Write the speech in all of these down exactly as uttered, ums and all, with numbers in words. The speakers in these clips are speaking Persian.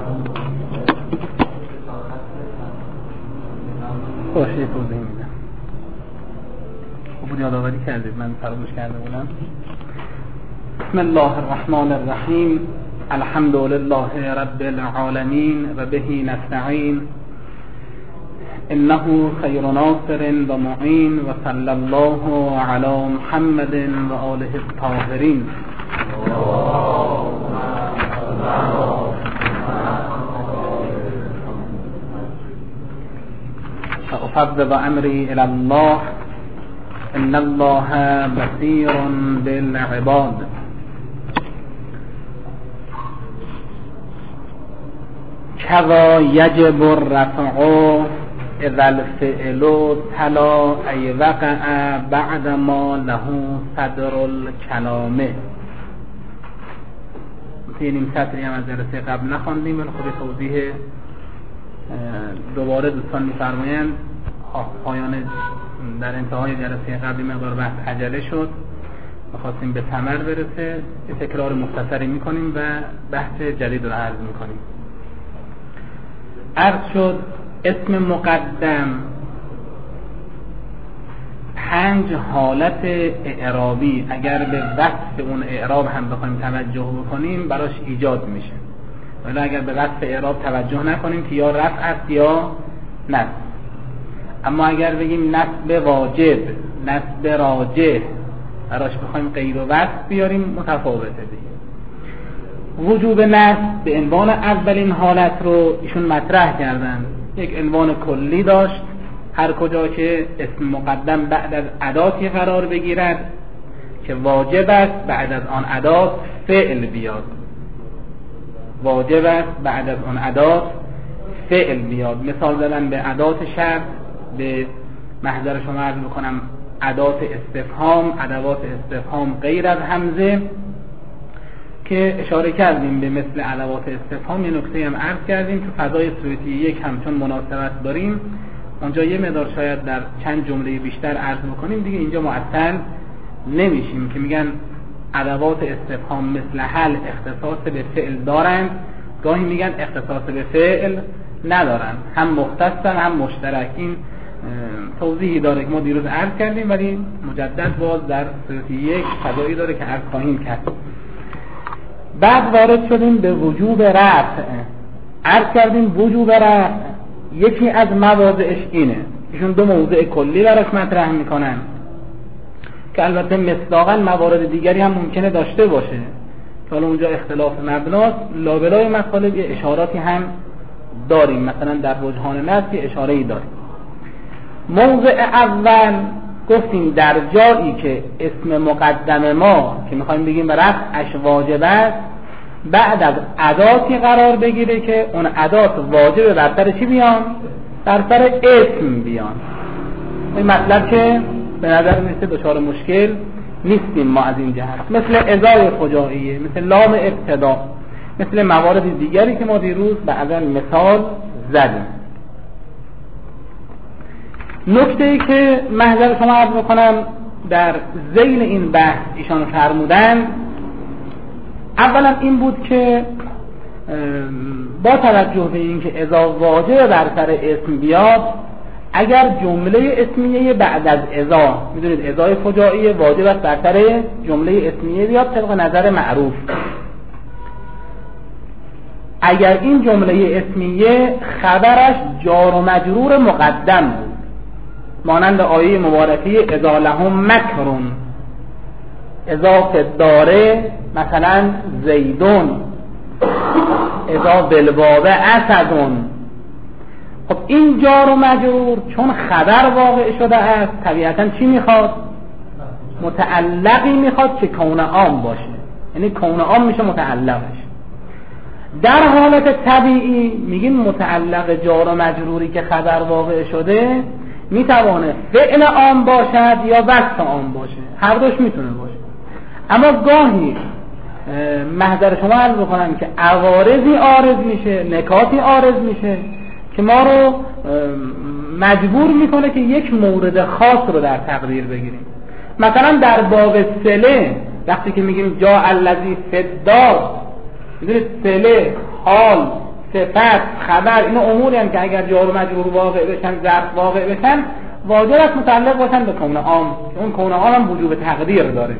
باشه توضیح میدم. خب یادآوری کردید من فراموش کرده بودم. بسم الله الرحمن الرحیم. الحمد لله رب العالمین و به نستعین. انه خیر ناصر و معین و صلی الله علی محمد و آله الطاهرین. فأفوض امری الی الله ان الله بصیر بالعباد. کذا یجب الرفع اذا الفعل تلا ای وقع بعد ما له صدر الکلام. این نیم سطری هم از جلسه قبل نخواندیم، ولی خود توضیح دوباره دوستان می‌فرمایند پایان در انتهای جلسه قبلی مقدار بحث عجله شد، می‌خواستیم به ثمر برسه، یه تکرار مختصری می‌کنیم و بحث جدید رو عرض می‌کنیم. عرض شد اسم مقدم پنج حالت اعرابی اگر به وصف اون اعراب هم بخوایم توجه بکنیم براش ایجاد میشه، ولی اگر به وصف اعراب توجه نکنیم که یا رفع است یا نصب. اما اگر بگیم نصب واجب، نصب راجح، براش بخوایم غیر و وصف بیاریم متفاوته دیگه. وجوب نصب به عنوان اولین حالت رو ایشون مطرح کردن. یک عنوان کلی داشت، هر کجا که اسم مقدم بعد از اداتی قرار بگیرد که واجب است بعد از آن ادات فعل بیاد، واجب است بعد از آن ادات فعل بیاد. مثال زدن به ادات شرط، به محضر شما عرض میکنم ادات استفهام، ادوات استفهام غیر از همزه که اشاره کردیم به مثل ادوات استفهام. یه نکته هم عرض کردیم تو فضای صورتی یک هم چون مناسبت داریم اونجا یه مقدار شاید در چند جمله بیشتر عرض بکنیم دیگه، اینجا معطل نمیشیم که میگن ادوات استفهام مثل هل اختصاص به فعل دارند، گاهی میگن اختصاص به فعل ندارند، هم مختصن هم مشترک. این توضیحی داره که ما دیروز عرض کردیم، ولی مجدد باز در صورتی یک فضایی داره که عرض خواهیم کرد. بعد وارد شدیم به وجوب رفع. عرض کردیم وجوب رفع یکی از مواضعش اینه، ایشون دو موضع کلی براش مطرح میکنن که البته مصداقاً موارد دیگری هم ممکنه داشته باشه که حالا اونجا اختلاف مبناست. لابلای مطالب یه اشاراتی هم داریم، مثلا در رجحان نصب یه اشاره‌ای داریم. موضع اول گفتیم در جایی که اسم مقدم ما که میخوایم بگیم رفعش واجب است بعد از اداتی قرار بگیره که اون ادات واجب بر سر چی بیان؟ بر سر اسم بیان. این مطلب که به نظر میسه دچار مشکل نیستیم ما از این جهت، مثل ازای فجائیه، مثل لام ابتدا، مثل موارد دیگری که ما دیروز بعضا مثال زدیم. نکته‌ای که محضر شما عرض بکنم در ذیل این بحث ایشان فرمودن اولا این بود که با توجه به اینکه اذا واجب بر سر اسم بیاد، اگر جمله اسمیه بعد از اذا، میدونید اذای فجائیه واجب است بر سر جمله اسمیه بیاد طبق نظر معروف، اگر این جمله اسمیه خبرش جار و مجرور مقدم بود، مانند آیه مبارکه اذا لهم مکرون، اذا فداره مثلا زیدون، اذا بالباب اسدون. خب این جار و مجرور چون خبر واقع شده است طبیعتا چی میخواد؟ متعلقی میخواد که کون عام باشه، یعنی کون عام میشه متعلقش. در حالت طبیعی میگیم متعلق جار و مجروری که خبر واقع شده میتوانه فعل عام باشد یا وصف عام باشه، هر دوش میتونه باشه. اما گاهی محضر شما عرض بکنم که عوارضی عارض میشه، نکاتی عارض میشه که ما رو مجبور میکنه که یک مورد خاص رو در تقدیر بگیریم. مثلا در باب صله وقتی که میگیم جا الذی فدار، میدونید صله، حال، صفت، خبر، اینا اموری هستند که اگر جار و مجرور واقع بشن، ظرف واقع بشن، واجب است متعلق باشن به کون عام. اون کون عام هم وجوب تقدیر داره.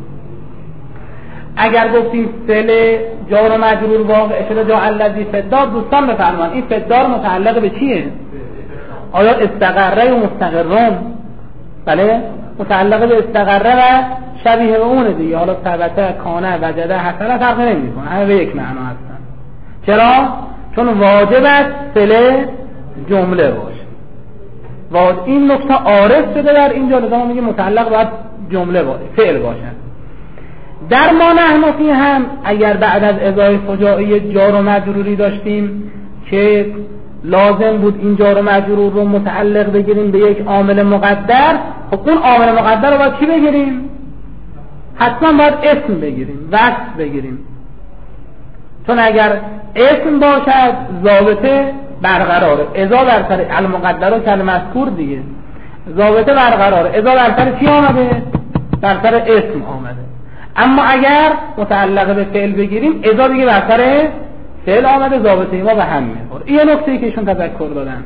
اگر گفتیم فعل جار و مجرور واقع شده جا الذی فدار، دوستان بفرمایید این فدار متعلق به چیه؟ آیا استقره و مستقرون؟ بله، متعلق به استقره و شبیه به اونه دیگه. حالا ثبته، کانه، وجده، حسنه فرق نمیکنه، همه به یک معنا هستن. چرا؟ چون واجب است فعل جمله باشه. واجب این نکته عارض شده در اینجا، لذا میگه متعلق باید جمله باشه، فعل باشه. در ما نحنفی هم اگر بعد از ازای فجائی جار و مجروری داشتیم که لازم بود این جار و مجرور رو متعلق بگیریم به یک عامل مقدر، خب اون عامل مقدر رو باید چی بگیریم؟ حتما باید اسم بگیریم، وصف بگیریم. چون اگر اسم باشد ضابطه برقراره. اذا بر سر المقدر و کلمه مذکور دیگه ضابطه برقراره. اذا بر سر چی آمده؟ بر سر اسم آمده. اما اگر متعلق به فعل بگیریم اذا دیگه بر سر فعل آمده، ضابطه ما به هم میخوره. این نکته‌ای که ایشون تذکر دادن.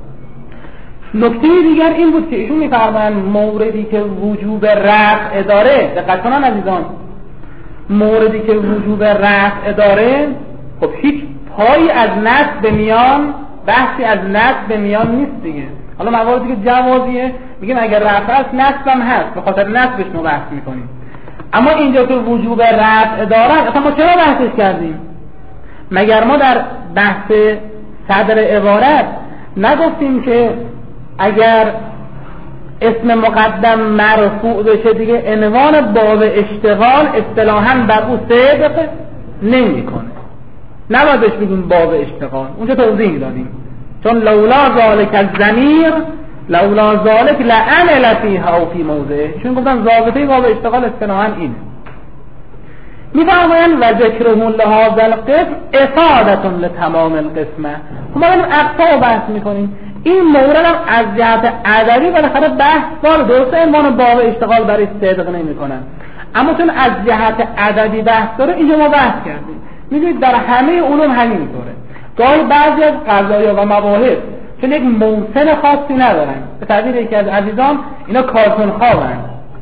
نکته دیگر این بود که ایشون میفرمایند موردی که وجوب رفع داره، دقت کنن عزیزان، موردی که وجوب رفع داره، خب هیچ پایی از نصب به میان، بحثی از نصب به میان نیست دیگه. حالا مواردی که جوازیه میگیم اگر رفع است نصب هم هست، به خاطر نصبش ما بحث میکنیم. اما اینجا که وجوب رفع دارن، اصلا ما چرا بحثش کردیم؟ مگر ما در بحث صدر عبارت نگفتیم که اگر اسم مقدم مرفوع بشه دیگه عنوان باب اشتغال اصطلاحاً بر او صدق نمی‌کنه، نباید بهش بگیم باب اشتغال. اونجا توضیح دادیم چون لولا ذالک الضمیر لولا ذالک لعمل فیها او فی موضعه، چون گفتن ضابطه باب اشتغال اصطلاحاً اینه. میفرمایند و ذکره لهذا القسم افاده لتمام القسمه. ما الان اقطاع بحث میکنیم، این مورد هم از جهت ادبی بالاخره بحث داره، درسته عنوان باب اشتغال برای صدق نمیکنن، اما چون از جهت ادبی بحث داره اینجا ما بحث کردیم. میدونید در همه علوم همینطوره، گاهی بعضی از قضایا و مباحث چون یک موسم خاصی ندارن، به تعبیر یکی از عزیزان اینا کارتون خوابن،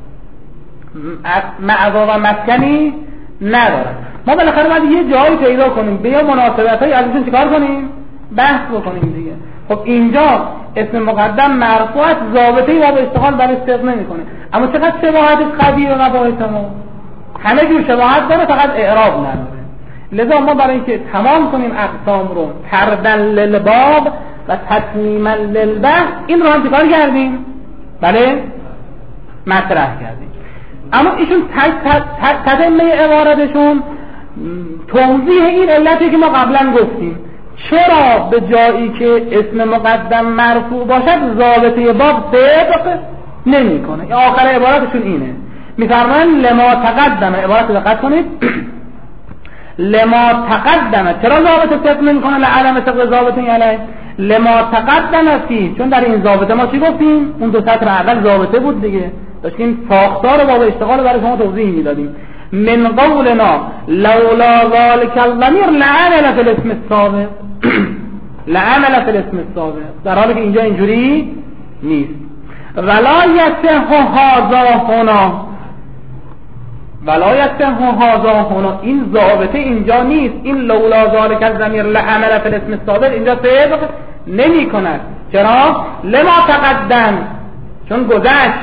معوا و مسکنی ندارن. ما بالاخره باید یه جایی پیدا کنیم به یه مناسبتایی ازشون چیکار کنیم؟ بحث بکنیم دیگه. خب اینجا اسم مقدم مرفوعات ضابطه‌ای باب اشتغال برای صدق نمی‌کنه، اما چقدر شباهتش قوی و مباحث ما همه جور شباهت داره، فقط اعراب نداره. لذا ما برای اینکه تمام کنیم اقسام رو تردن للباب و تتمیما للبحث، این رو هم چیکار کردیم؟ بله مطرح کردیم. اما ایشون تتمه عبارتشون توضیح این علتی که ما قبلا گفتیم، چرا به جایی که اسم مقدم مرفوع باشد ضابطه باب صدق نمی کنه. آخر عبارتشون اینه، میفرمایند لما تقدم، عبارت دقت کنید، لما تقدم، چرا ضابطه صدق نمی کنه؟ لعدم صدق ضابطه علیه، لما تقدم فی، چون در این ضابطه ما چی گفتیم؟ اون دو سطر اول ضابطه بود دیگه، داشتیم ساختار باب اشتغال برای شما توضیح میدادیم. من قولنا لولا ذلك الضمیر لعمل فی الاسم السابق لعمل فی الاسم السابق، در حالی که اینجا اینجوری نیست. ولا یصح هذا هنا، ولا یصح هذا هنا، این ضابطه اینجا نیست. این لولا ذلك الضمیر لعمل فی الاسم السابق اینجا صدق نمی کند. چرا؟ لما تقدم، چون گذشت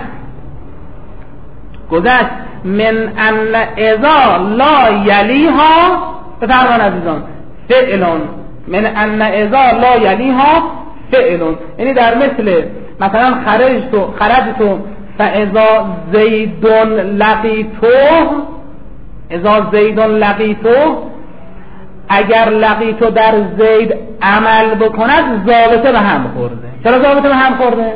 گذشت من ان اذا لا یلیها، بفرمان عزیزان، فعلون، من ان اذا لا یلیها فعلون، یعنی در مثل مثلا خرجت و خرجت فاذا زیدون لقیته، اذا زیدون لقیته، اگر لقیتو در زید عمل بکند ضابطه به هم خورده. چرا ضابطه به هم خورده؟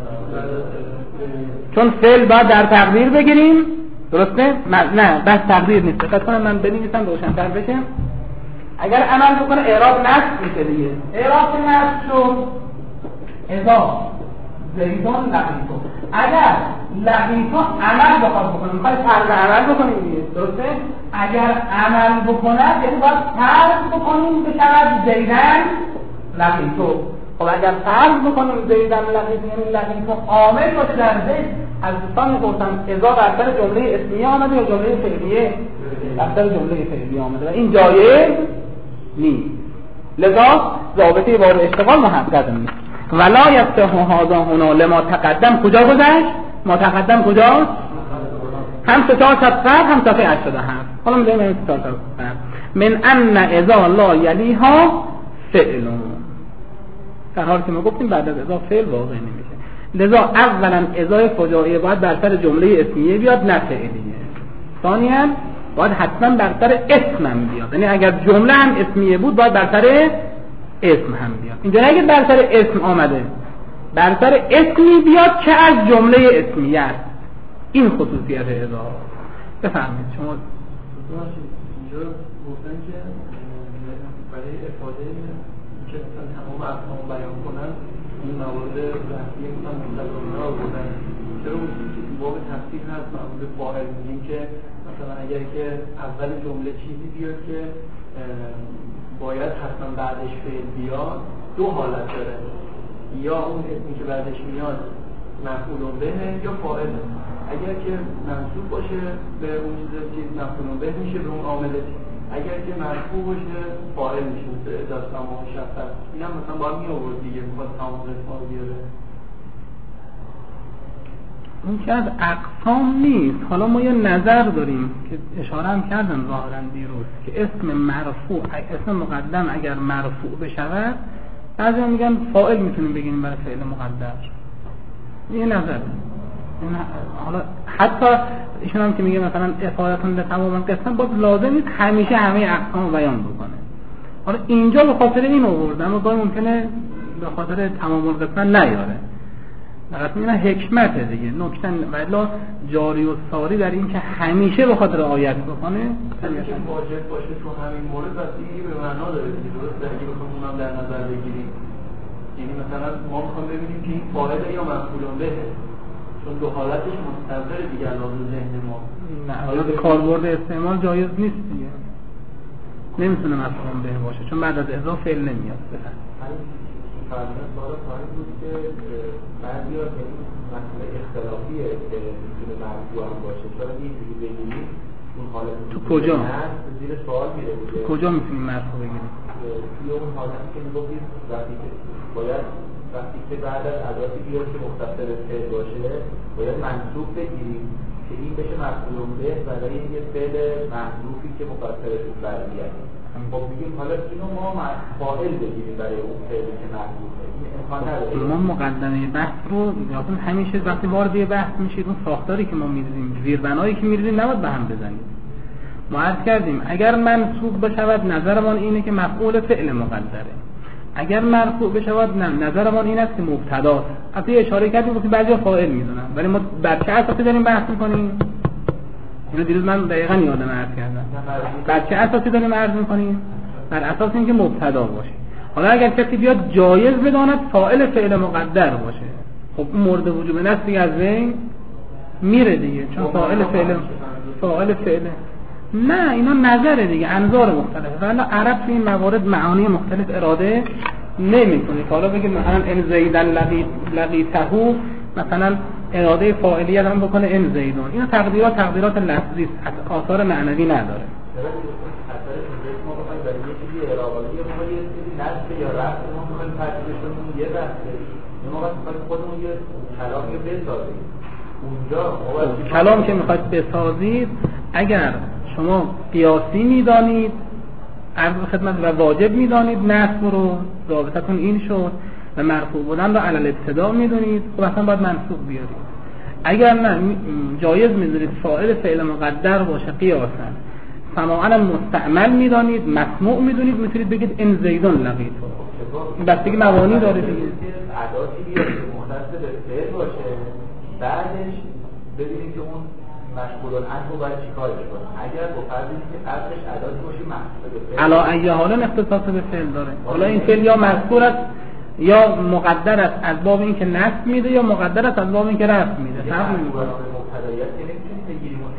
چون فعل باید در تقدیر بگیریم، درسته؟ نه بس تقدیر نیست، دقت کنم من بنویسم روشن‌تر بشه. اگر عمل بکنه اعراب نصب میشه دیگه، اعراب که نصب شد اذا زیدون لقیتو، اگر لقیتو عمل بخواد بکنه، میخواد فرض عمل بکنیم دیگه، درسته؟ اگر عمل بکنه یعنی باید فرض بکنیم بشود زیدن لقیتو. خب اگر فرض بکنیم زیدن لقیتو یعنی لقیتو عامل باشه در زید، از دوستان می‌پرسن اذا در سر جمله اسمیه آمده یا جمله فعلیه؟ در سر جمله فعلیه آمده و این جایز نیست. لذا ضابطه بار اشتغال محقق نیست. ولا یصح هذا هنا لما تقدم. کجا گذشت؟ ما تقدم کجاست؟ هم ستار صفحه هم صفحه هشتاد و هفت. حالا می‌ذاریم این ستار صفحه من ان اذا لا یلیها فعل، در حالی که ما گفتیم بعد از اذا فعل واقع نمیشه. لذا اولا اذا فجائیه باید بر سر جمله اسمیه بیاد نه فعلیه. ثانیا باید حتما بر سر اسم هم بیاد، یعنی اگر جمله هم اسمیه بود باید بر سر اسم هم بیاد. اینجا نگید بر سر اسم آمده، بر سر اسمی بیاد که از جمله اسمیه است. این خصوصیت اذا. بفرمایید شما. اینجا گفتن که برای افاده که مثلا تمام افهام بیان کنن این موارد بحثی مثلا متضمنه ها بودن. چرا گفتیم که باب تفسیر هست موارد فاعل میگیم که مثلا اگر که اول جمله چیزی بیاد که باید حتما بعدش فعل بیاد، دو حالت داره، یا اون اسمی که بعدش میاد مفعول به یا فاعل. اگر که منصوب باشه به اون چیز مفعول به میشه به اون عامل، اگر که مرفوع باشه فاعل میشه به اجازه تمام شفت. اینم مثلا باید می آورد دیگه، میخواد تمام قسمت رو بیاره. اون که از اقسام نیست. حالا ما یه نظر داریم که اشاره هم کردن ظاهرا دیروز که اسم مرفوع، اسم مقدم اگر مرفوع بشود بعضی هم میگن فاعل میتونیم بگیم برای فعل مقدر. یه نظر. حالا حتی ایشون هم که میگه مثلا افادتون به تمام قسم باید لازم نیست همیشه همه اقسام رو بیان بکنه. حالا اینجا به خاطر این آورده، اما گاهی ممکنه به خاطر تمام القسم نیاره. درست میگن حکمته دیگه، نکته ولی جاری و ساری در این که همیشه به خاطر آیت بکنه همیشه واجب باشه تو همین مورد واسه به معنا داره دیگه. درسته اگه بخوام اونم در نظر بگیریم، یعنی مثلا ما میخوام ببینیم که این فاعل یا مفعول به، چون دو حالتش مستقر دیگه لازم ذهن ما. نه حالا به کاربرد استعمال جایز نیست دیگه، نمیتونه مفعول به باشه چون بعد از اضافه فعل نمیاد. بفهم فرضاً سوال خواهد بود که بعضی ها که مسئله اختلافیه که میتونه مرفوع هم باشه، چرا اینجوری بگیریم اون حالت تو کجا؟ زیر سوال میره بوده تو کجا میتونیم مرفوع بگیریم؟ توی اون حالتی که میگفتیم وقتی که باید وقتی که بعد از اداتی بیاد که مختصر فعل باشه باید منصوب بگیریم که این بشه مفعول به برای یه فعل محذوفی که مختصرش برمیگرده. خب بگیم حالا اینو ما فاعل بگیریم برای اون فعلی که محذوفه، این امکان نداره. ما مقدمه بحث رو یادتون همیشه وقتی وارد یه بحث میشید اون ساختاری که ما می‌ذاریم، زیربنایی که می‌ذاریم نباید به هم بزنیم. ما عرض کردیم اگر منصوب بشود نظرمان اینه که مفعول فعل مقدره، اگر مرفوع بشود نه نظرمان این است که مبتداست. البته اشاره کردیم که بعضیا فاعل می‌دونن، ولی ما بر چه اساسی داریم بحث می‌کنیم؟ اینو دیروز من دقیقاً یادم عرض کردم. بر چه اساسی داریم عرض می‌کنیم؟ بر اساس اینکه مبتدا باشه. حالا اگر کسی بیاد جایز بداند فاعل فعل مقدر باشه، خب اون مورد وجوب نفس دیگه از بین میره دیگه، چون فاعل فعل فاعل فعل نه اینا نظره دیگه، انظار مختلفه. ولی عرب تو این موارد معانی مختلف اراده نمی‌کنه. حالا بگید مثلا ان زیدن لقی لقیته، مثلا اراده فاعلیت هم بکنه ان زیدون. اینا تقدیرات تقدیرات لفظی است، آثار معنوی نداره. ما بخوایم برای یه چیزی اراغالی ما یه چیزی نصف یا رفت ما بخوایم ترکیبشون یه بحثه، ما باید خودمون یه کلامی بسازیم اونجا. کلام که میخواید بسازید اگر شما قیاسی میدانید عرض خدمت و واجب میدانید نصب رو، ضابطتون این شد، و مرفوع بودن رو علل ابتدا میدونید، خب اصلا باید منصوب بیارید. اگر نه جایز میدونید فاعل فعل مقدر باشه قیاسا، سماعا مستعمل میدانید، مسموع میدونید، میتونید بگید ان زیدون لقیتو. این بستگی مبانی داره دیگه. اداتی بیاد که مختص به فعل باشه، بعدش ببینید که اون مشغول عنه باید چیکارش کنه. اگر با فرضی که قبلش اداتی باشه محصول به فعل، علا ای حالا اختصاص به فعل داره. حالا این فعل یا مذکور است یا مقدر است از باب اینکه نصب میده یا مقدر است از باب اینکه رفع میده. فرق نمیکنه. مبتداییت که نمیتونید بگیریم اون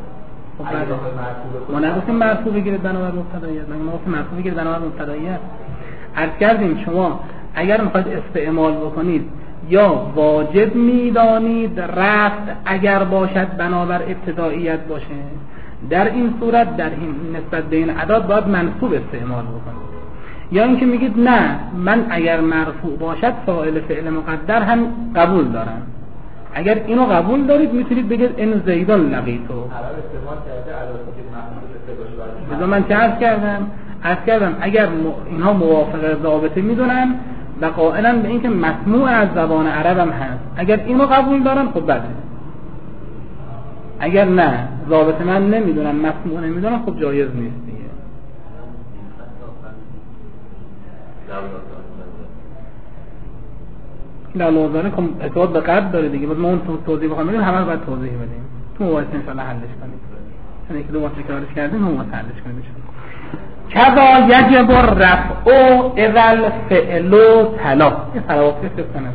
اسم. ما نگفتیم مرفوع بگیرید بنابر مبتداییت، مگه ما گفتیم مرفوع بگیرید بنابر مبتداییت؟ عرض کردیم شما اگر میخواید استعمال بکنید یا واجب میدانید رفع اگر باشد بنابر ابتداییت باشه، در این صورت در این نسبت به این اعداد باید منصوب استعمال بکنید، یا اینکه میگید نه من اگر مرفوع باشد فاعل فعل مقدر هم قبول دارم. اگر اینو قبول دارید میتونید بگید این زیدان لقیتو. بذار من چه عرض کردم؟ عرض کردم اگر اینها موافق ضابطه میدونن و قائلن به اینکه مسموع از زبان عرب هم هست، اگر اینو قبول دارن خب بده، اگر نه ضابطه من نمیدونن مسموع نمیدونن خب جایز نیست دیگه. لالوزانه که ارتباط به قرد داره دیگه، باید ما اون توضیح بخوایم بدیم همه رو باید توضیح بدیم تو مباحث انشاءالله حلش کنیم، یعنی که دو بار تکرارش کردیم هم باید حلش کنیم کذا یجب الرفع اذا الفعل تلا. این فراوقتی فکر کنم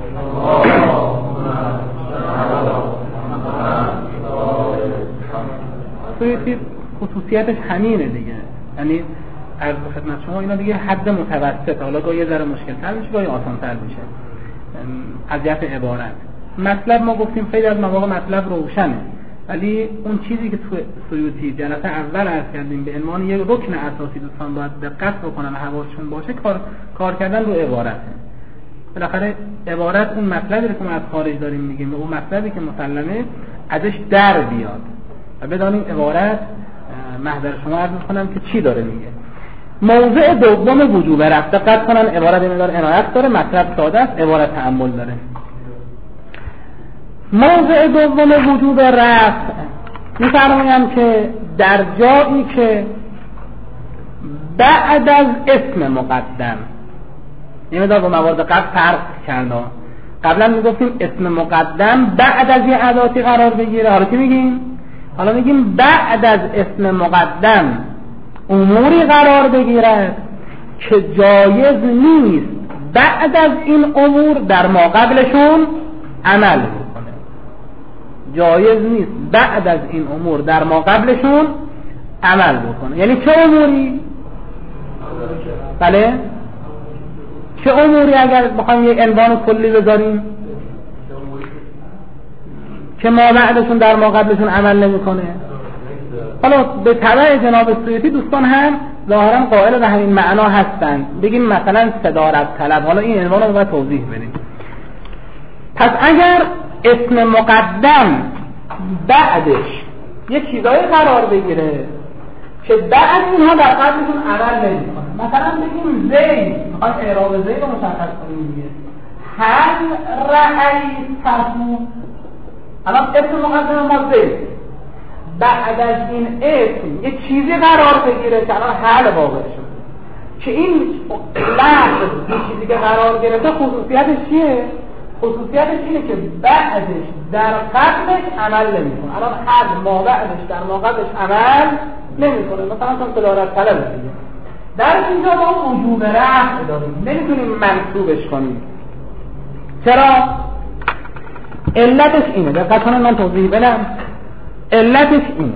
سویتی خصوصیتش همینه دیگه، یعنی عرض خدمت شما اینا دیگه حد متوسط، حالا گاهی یه ذره مشکل تر میشه گاهی آسان تر میشه از جهت عبارت. مطلب ما گفتیم خیلی از مواقع مطلب روشنه، ولی اون چیزی که تو سیوطی جلسه اول عرض کردیم به عنوان یک رکن اساسی دوستان باید دقت بکنن حواسشون باشه کار کار کردن رو عبارته. بالاخره عبارت اون مطلبی که ما از خارج داریم میگیم، اون مطلبی که مسلمه ازش در بیاد و بدانیم عبارت محضر شما عرض می‌کنم که چی داره میگه. موضع دوم وجوب رفع، دقت کنن عبارت این داره عنایت داره، مطلب ساده است، عبارت تأمل داره. موضع دوم وجوب رفع می‌فرمایند که در جایی که بعد از اسم مقدم، یعنی در با موارد قبل فرق کردن، قبلا میگفتیم اسم مقدم بعد از یه اداتی قرار بگیره، حالا چی میگیم؟ حالا میگیم بعد از اسم مقدم اموری قرار بگیرد که جایز نیست بعد از این امور در ما قبلشون عمل بکنه. جایز نیست بعد از این امور در ما قبلشون عمل بکنه. یعنی چه اموری؟ بله؟ چه اموری اگر بخوایم یک عنوان کلی بذاریم که ما بعدشون در ما قبلشون عمل نمیکنه؟ حالا به تبع جناب سیوطی دوستان هم ظاهرا قائل به همین معنا هستند. بگیم مثلا صدارت طلب، حالا این عنوان رو باید توضیح بدیم. پس اگر اسم مقدم بعدش یه چیزایی قرار بگیره که بعد اینها در قبلشون عمل نمیکنه، مثلا بگیم زید، میخوایم اعراب زید رو مشخص کنیم دیگه، هل رأیته، الان اسم مقدم ما زید، بعد از این اسم یه چیزی قرار بگیره که الان حل واقع شد، که این لحظه یه چیزی که قرار گرفته خصوصیتش چیه؟ خصوصیتش اینه که بعدش در قبلش عمل نمیکنه. الان حل ما بعدش در ما قبلش عمل نمیکنه، مثلا چون صدارت طلب دیگه. در اینجا ما وجوب رفع داریم، نمیتونیم منصوبش کنیم. چرا؟ علتش اینه، دقت کنید من توضیح بدم. علتش اینه،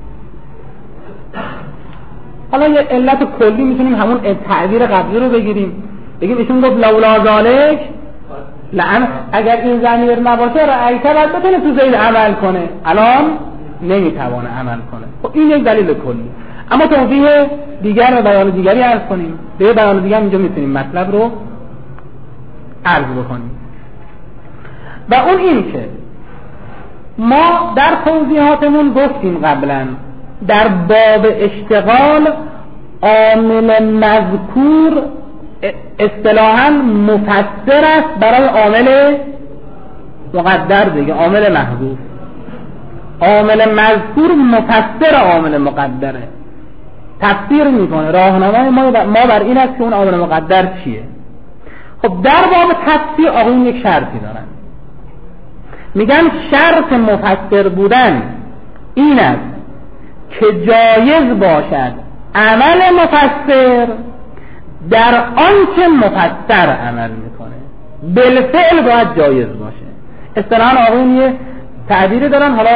حالا یه علت کلی میتونیم همون تعبیر قبلی رو بگیریم، بگیم ایشون گفت لولا ذالک لعن، اگر این ضمیر نباشه رأیته باید بتونه تو زید عمل کنه، الان نمیتوانه عمل کنه. خب این یک دلیل کلی. اما توضیح دیگر و بیان دیگری عرض کنیم، به بیان دیگر اینجا میتونیم مطلب رو عرض بکنیم و اون این که ما در توضیحاتمون گفتیم قبلا در باب اشتغال عامل مذکور اصطلاحاً مفسر است برای عامل مقدر دیگه، عامل محذوف. عامل مذکور مفسر عامل مقدره، تفسیر میکنه، راهنمای ما ما بر این است که اون عامل مقدر چیه. خب در باب تفسیر آقایون یک شرطی دارن، میگن شرط مفسر بودن این است که جایز باشد عمل مفسر در آنچه مفسر عمل میکنه، بالفعل باید جایز باشه. اصطلاحاً آقایون یه تعبیری دارن، حالا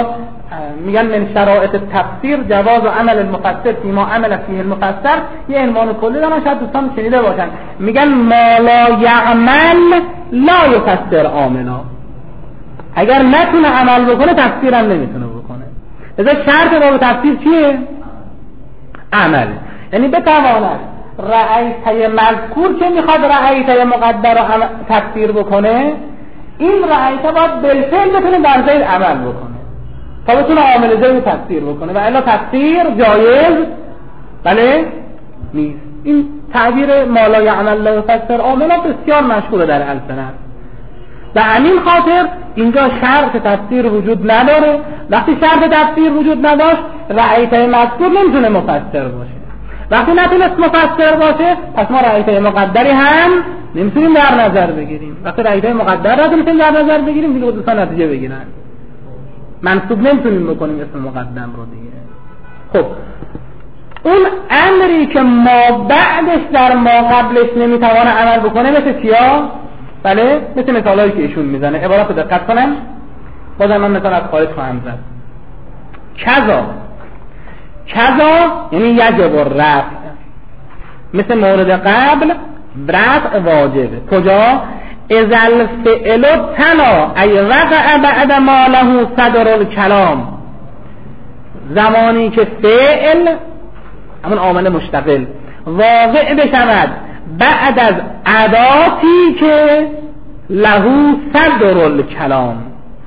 میگن من شرایط تفسیر جواز و عمل المفسر فیما عمل فیه المفسر، یه عنوان کلی دارن شاید دوستان شنیده باشن، میگن ما لا یعمل لا یفسر عاملا، اگر نتونه عمل بکنه تفسیر هم نمیتونه بکنه. لذا شرط باب تفسیر چیه؟ عمل. یعنی بتواند رأیته مذکور که میخواد رأیته مقدر رو تفسیر بکنه، این رأیته باید بالفعل بتونه در زید عمل بکنه تا بتونه عامل زید تفسیر بکنه، و الا تفسیر جایز بله نیست. این تعبیر ما لا یعمل لا یفسر عاملا بسیار مشهوره در السنت. به همین خاطر اینجا شرط تفسیر وجود نداره. وقتی شرط تفسیر وجود نداشت رأیته مذکور نمیتونه مفسر باشه. وقتی نتونست مفسر باشه پس ما رأیته مقدری هم نمیتونیم در نظر بگیریم. وقتی رأیته مقدر را نمیتونیم در نظر بگیریم دیگه دوستان نتیجه بگیرن. منصوب نمیتونیم بکنیم اسم مقدم رو دیگه. خب اون امری که ما بعدش در ما قبلش نمیتوانه عمل بکنه مثل چیا؟ بله مثل مثالایی که ایشون میزنه. عبارت رو دقت کنم، بازم من مثال از خارج خواهم زد. کذا کذا یعنی یجب الرفع، مثل مورد قبل رفع واجبه. کجا؟ اذا الفعل تلا ای وقع بعد ما له صدر الکلام، زمانی که فعل همون عامل مشتغل واقع بشود بعد از اداتی که له صدر الکلام،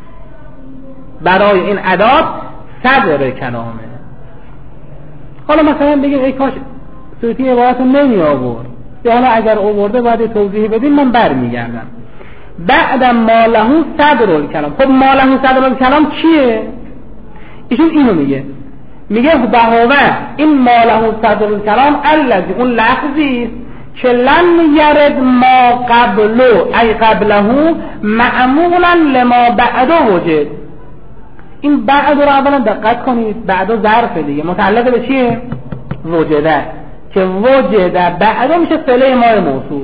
برای این ادات صدر کلامه. حالا مثلا بگیم ای کاش سویتی عبارت رو نمی آورد، یا حالا اگر آورده باید توضیح بدیم، من بر میگردم. بعد ما له صدر الکلام، خب ما له صدر الکلام چیه؟ ایشون اینو میگه، میگه بهوه این ما له صدر الکلام الذی، اون لفظی که لم یرد ما قبلو ای قبله معمولا لما بعدو وجد. این بعد رو اولا دقت کنید، بعد ظرف دیگه متعلق به چیه؟ وجده، که وجده بعد میشه صله مای موصول،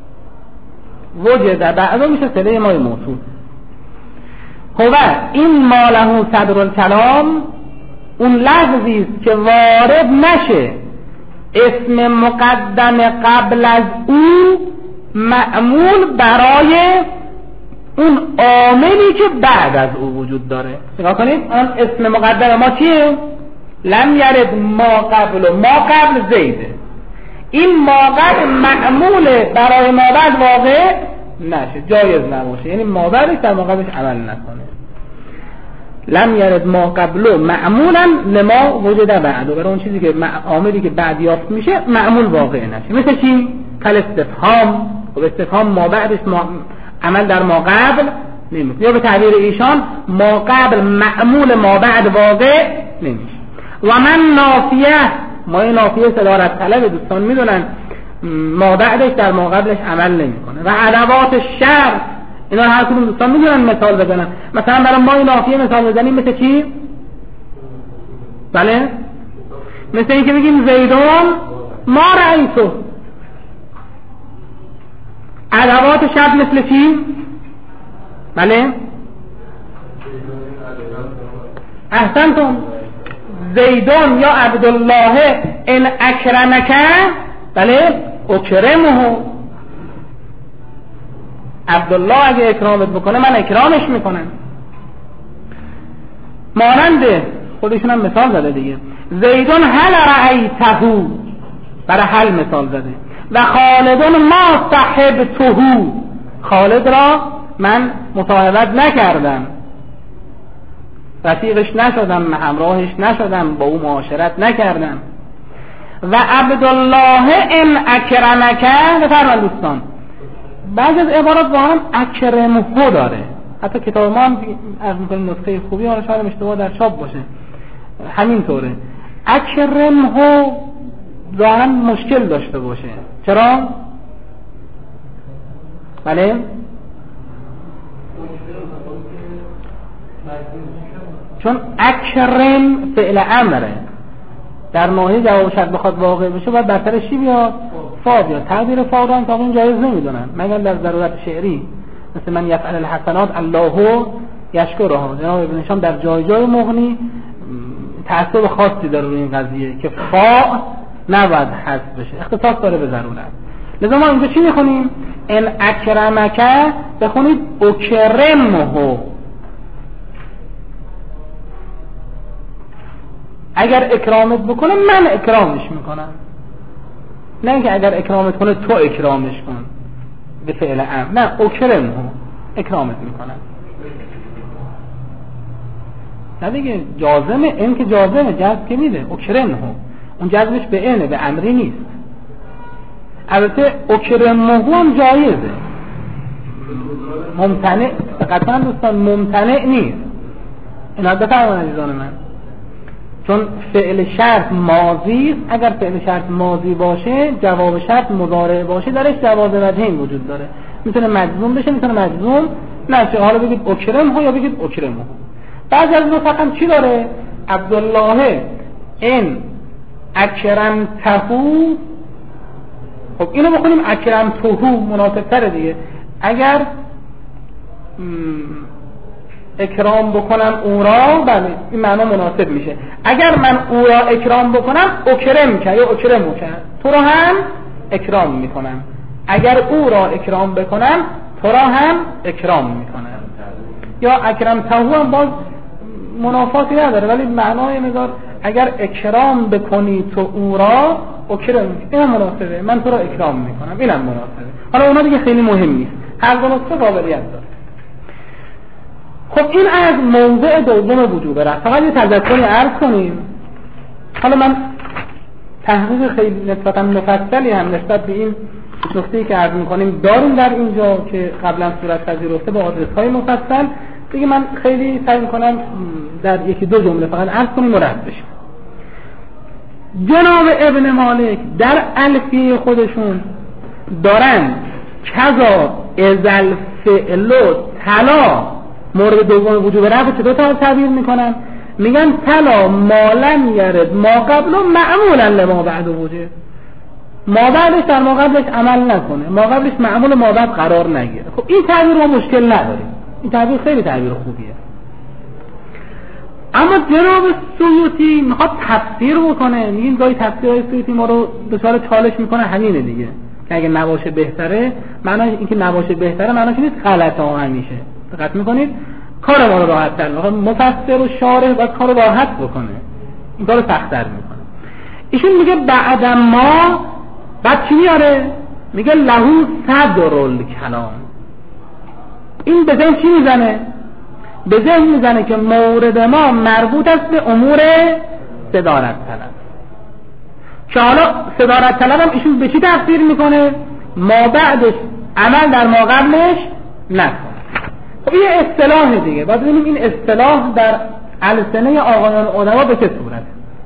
وجده بعد میشه صله مای موصول. خب این ما له صدر الکلام اون لفظی است که وارد نشه اسم مقدم قبل از او معمول برای اون عاملی که بعد از او وجود داره. نگاه کنید آن اسم مقدم ما چیه؟ لم یرد ما قبل، ما قبل زیده. این ما قبل معمول برای ما بعد واقع نشه، جایز نباشه، یعنی ما بعدش در ما قبلش عمل نکنه. لم یرد ما قبل معمولا لما وجد بعد، برای اون چیزی که عاملی که بعد یافت میشه معمول واقع نشه. مثل چی؟ کل استفهام. و استفهام ما بعدش ما عمل در ما قبل نمیشه، یا به تعبیر ایشان ما قبل معمول ما بعد واقع نمیشه. و من نافیه، ما این نافیه صدارت طلب دوستان میدونن ما بعدش در ما قبلش عمل نمیکنه. و ادوات شرط اینا هر کدوم دوستان میدونن مثال بزنن. مثلا برای ما این نافیه مثال بزنیم مثل چی؟ بله مثل این که بگیم زیدون ما رئیسو. ادوات شرط مثل چی؟ بله احسنتم. زیدون یا عبدالله ان اکرمک بله اکرمه. عبدالله اگه اکرامت بکنه من اکرامش میکنم. ماننده خودشون هم مثال زده دیگه، زیدون هل رأیته، برای هل مثال زده. و خالدون ما صحبته، خالد را من مصاحبت نکردم، رفیقش نشدم، همراهش نشدم، با او معاشرت نکردم. و عبدالله ان اکرمک، بفرمایید دوستان بعضی از عبارات واقعا اکرمه داره، حتی کتاب ما هم از میکنیم نسخه خوبی، حالا شاید اشتباه در چاپ باشه همینطوره. اکرمه ظاهرا مشکل داشته باشه. چرا؟ بله چون اکرم فعل امره، در ماهی جواب شرط بخواد واقع بشه باید برترش چی بیاد؟ فا بیاد. تعبیر فا رو هم تا اون جایز نمیدونن مگر در ضرورت شعری، مثل من یفعل الحسنات الله یشکرها. جناب ابن هشام در جای جای مغنی تعصب خاصی داره روی این قضیه که فا نباید حذف بشه، اختصاص داره به ضرورت. لذا ما اینجا چی میخونیم؟ ان اکرمک، بخونید اکرمه. اگر اکرامت بکنه من اکرامش میکنم، نه اینکه اگر اکرامت کنه تو اکرامش کن به فعل امر، نه اکرمه، اکرامت میکنم. نه دیگه جازمه، این که جازمه، جذب که میده. اکرمه اون جذبش به اینه، به امری نیست. البته اکرمه هم جایزه، ممتنع قطعا دوستان ممتنع نیست. اینا بفرمایید عزیزان من، چون فعل شرط ماضی است. اگر فعل شرط ماضی باشه جواب شرط مضارع باشه درش جواز وجهین وجود داره، میتونه مجزوم بشه میتونه مجزوم نشه. حالا بگید اکرمه یا بگید اکرمه. بعضی از نسخ چی داره؟ عبدالله ان اکرمتهو. خب اینو بخونیم اکرمتهو مناسب تره دیگه. اگر اکرام بکنم او را، بله این معنا مناسب میشه. اگر من او را اکرام بکنم اکرم که یا اکرمو که، تو را هم اکرام میکنم. اگر او را اکرام بکنم تو را هم اکرام میکنم. یا اکرمتهو هم باز منافاتی نداره ولی معنای مقدار اگر اکرام بکنی تو او را اکرم، این مناسبه، من تو را اکرام میکنم، اینم مناسبه. حالا اونا دیگه خیلی مهم نیست، هر دو نسخه قابلیت داره. خب این از موضع دوم وجوب رفع. فقط یه تذکری عرض کنیم. حالا من تحقیق خیلی نسبتا مفصلی هم نسبت به این نکته‌ای که عرض می‌کنیم داریم در اینجا که قبلا صورت پذیرفته با آدرس‌های مفصل. دیگه من خیلی سعی می‌کنم در یکی دو جمله فقط عرض کنیم و رد بشیم. جناب ابن مالک در الفیه خودشون دارن کذا ازل فعل تلا مورد دوم وجوب رفع چطور تا تعبیر میکنن؟ میگن تلا مالن یرد ما قبل معمولا لما بعد وجه. ما بعدش در ما قبلش عمل نکنه، ما قبلش معمول ما بعد قرار نگیره. خب این تعبیر ما مشکل نداریم، این تعبیر خیلی تعبیر خوبیه. اما جناب سیوطی میخواد تفسیر بکنه. میگیم گاهی تفسیرهای سیوطی ما رو دچار چالش میکنه، همینه دیگه که اگه نباشه بهتره. معنی اینکه نباشه بهتره معنیش نیست غلطه ها همیشه. دقت میکنید کار ما رو راحت تر میکنه. مفسر و شارح باید کار رو راحت بکنه، این کار رو سخت تر میکنه. ایشون میگه بعد ما، بعد چی میاره؟ میگه لهو صدر الکلام. این به ذهن چی میزنه؟ به ذهن میزنه که مورد ما مربوط است به امور صدارت طلب، که حالا صدارت طلب هم ایشون به چی تفسیر میکنه؟ ما بعدش عمل در ما قبلش نکنه. خب یه اصطلاح دیگه، باید ببینیم این اصطلاح در السنه آقایان ادبا به چه صورت.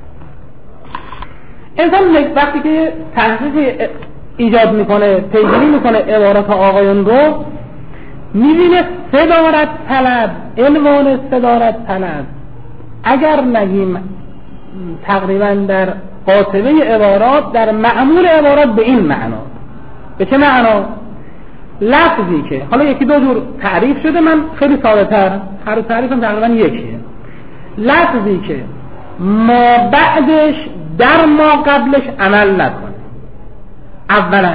انسان وقتی که تحقیق ایجاد میکنه، پیگیری میکنه عبارات آقایان رو، میبینه صدارت طلب، عنوان صدارت طلب اگر نگیم تقریبا در قاطبه عبارات، در معمول عبارات به این معنا. به چه معنا؟ لفظی که حالا یکی دو جور تعریف شده، من خیلی ساده تر، هر تعریفم تقریبا یکیه. لفظی که ما بعدش در ما قبلش عمل نکنه. اولا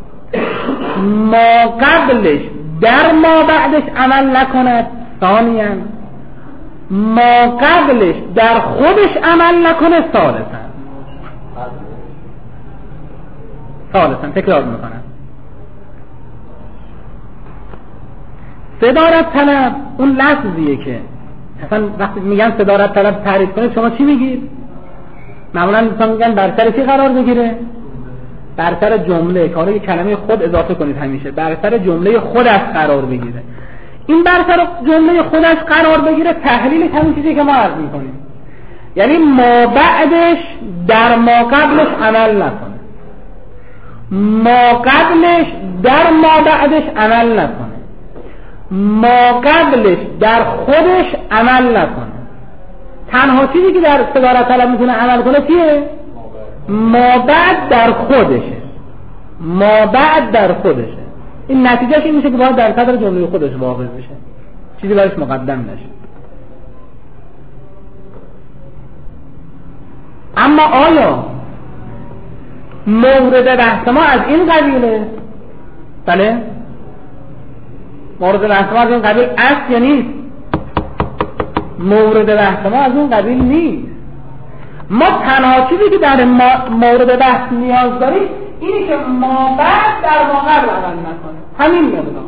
ما قبلش در ما بعدش عمل نکند. ثانیا ما قبلش در خودش عمل نکنه. ثالثا ثالثا تکرار میکنم، صدارت طلب اون لفظیه که اصلا وقتی میگن صدارت طلب تعریف کنه شما چی میگید؟ معمولا مثلا میگن بر سر چی قرار بگیره؟ بر سر جمله، که حالا کلمه خود اضافه کنید همیشه، بر سر جمله خودش قرار بگیره. این بر سر جمله خودش قرار بگیره تحلیلش همین چیزی که ما عرض میکنیم، یعنی ما بعدش در ما قبلش عمل نکنه، ما قبلش در ما بعدش عمل نکنه، ما قبلش در خودش عمل نکنه. تنها چیزی که در صدارت طلب میتونه عمل کنه چیه؟ ما بعد در خودشه، ما بعد در خودشه. این نتیجهش این میشه که باید در صدر جمله خودش واقع بشه. چیزی برایش مقدم نشد. اما آیا مورد بحث ما از این قبیله؟ بله، مورد بحث ما از این قبیل است یا نیست؟ مورد بحث ما از اون قبیل نیست. ما تنها چیزی که در مورد بحث نیاز داریم اینی که ما بعد در ما قبل عمل نکنه، همین مقدار.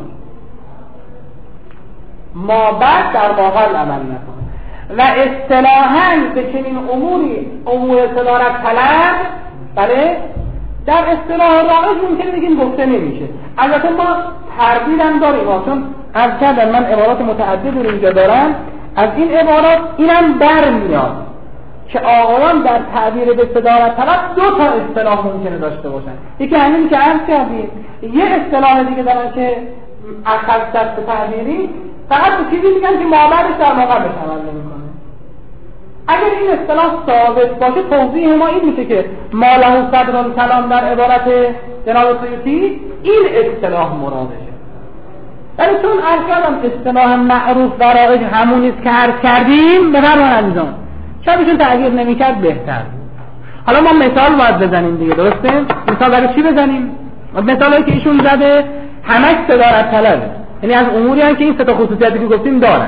ما بعد در ما قبل عمل نکنه و اصطلاحاً به چنین اموری، امور صدارت طلب، بله، در اصطلاح رایج ممکنه بگیم گفته نمیشه. البته ما تردید هم داریم، چون از کردن من عبارات متعدد رو اینجا دارم. از این عبارات اینم برمیاد که آقایان در تعبیر به صدارت طلب دو تا اصطلاح ممکنه داشته باشن. یکی همین که عرض کردیم، یه اصطلاح دیگه دارن که اخص دست تعبیری، فقط به چیزی میگن که مابعدش در مقابلش عمل نمیکنه. اگر این اصطلاح ثابت باشه توضیح ما این میشه که ما له صدر کلام در عبارت جناب سیوطی این اصطلاح مرادشه. ولی چون عرض کردم اصطلاح معروف و رایج همونیست که عرض کردیم، بفرمایید عزیزان، شبشون تغییر نمیکرد بهتر. حالا ما مثال باید بزنیم دیگه، درسته؟ مثال برای چی بزنیم؟ مثالی که ایشون زده همش صدارت طلبه، یعنی از اموری هست که این سه تا خصوصیتی که گفتیم دارن.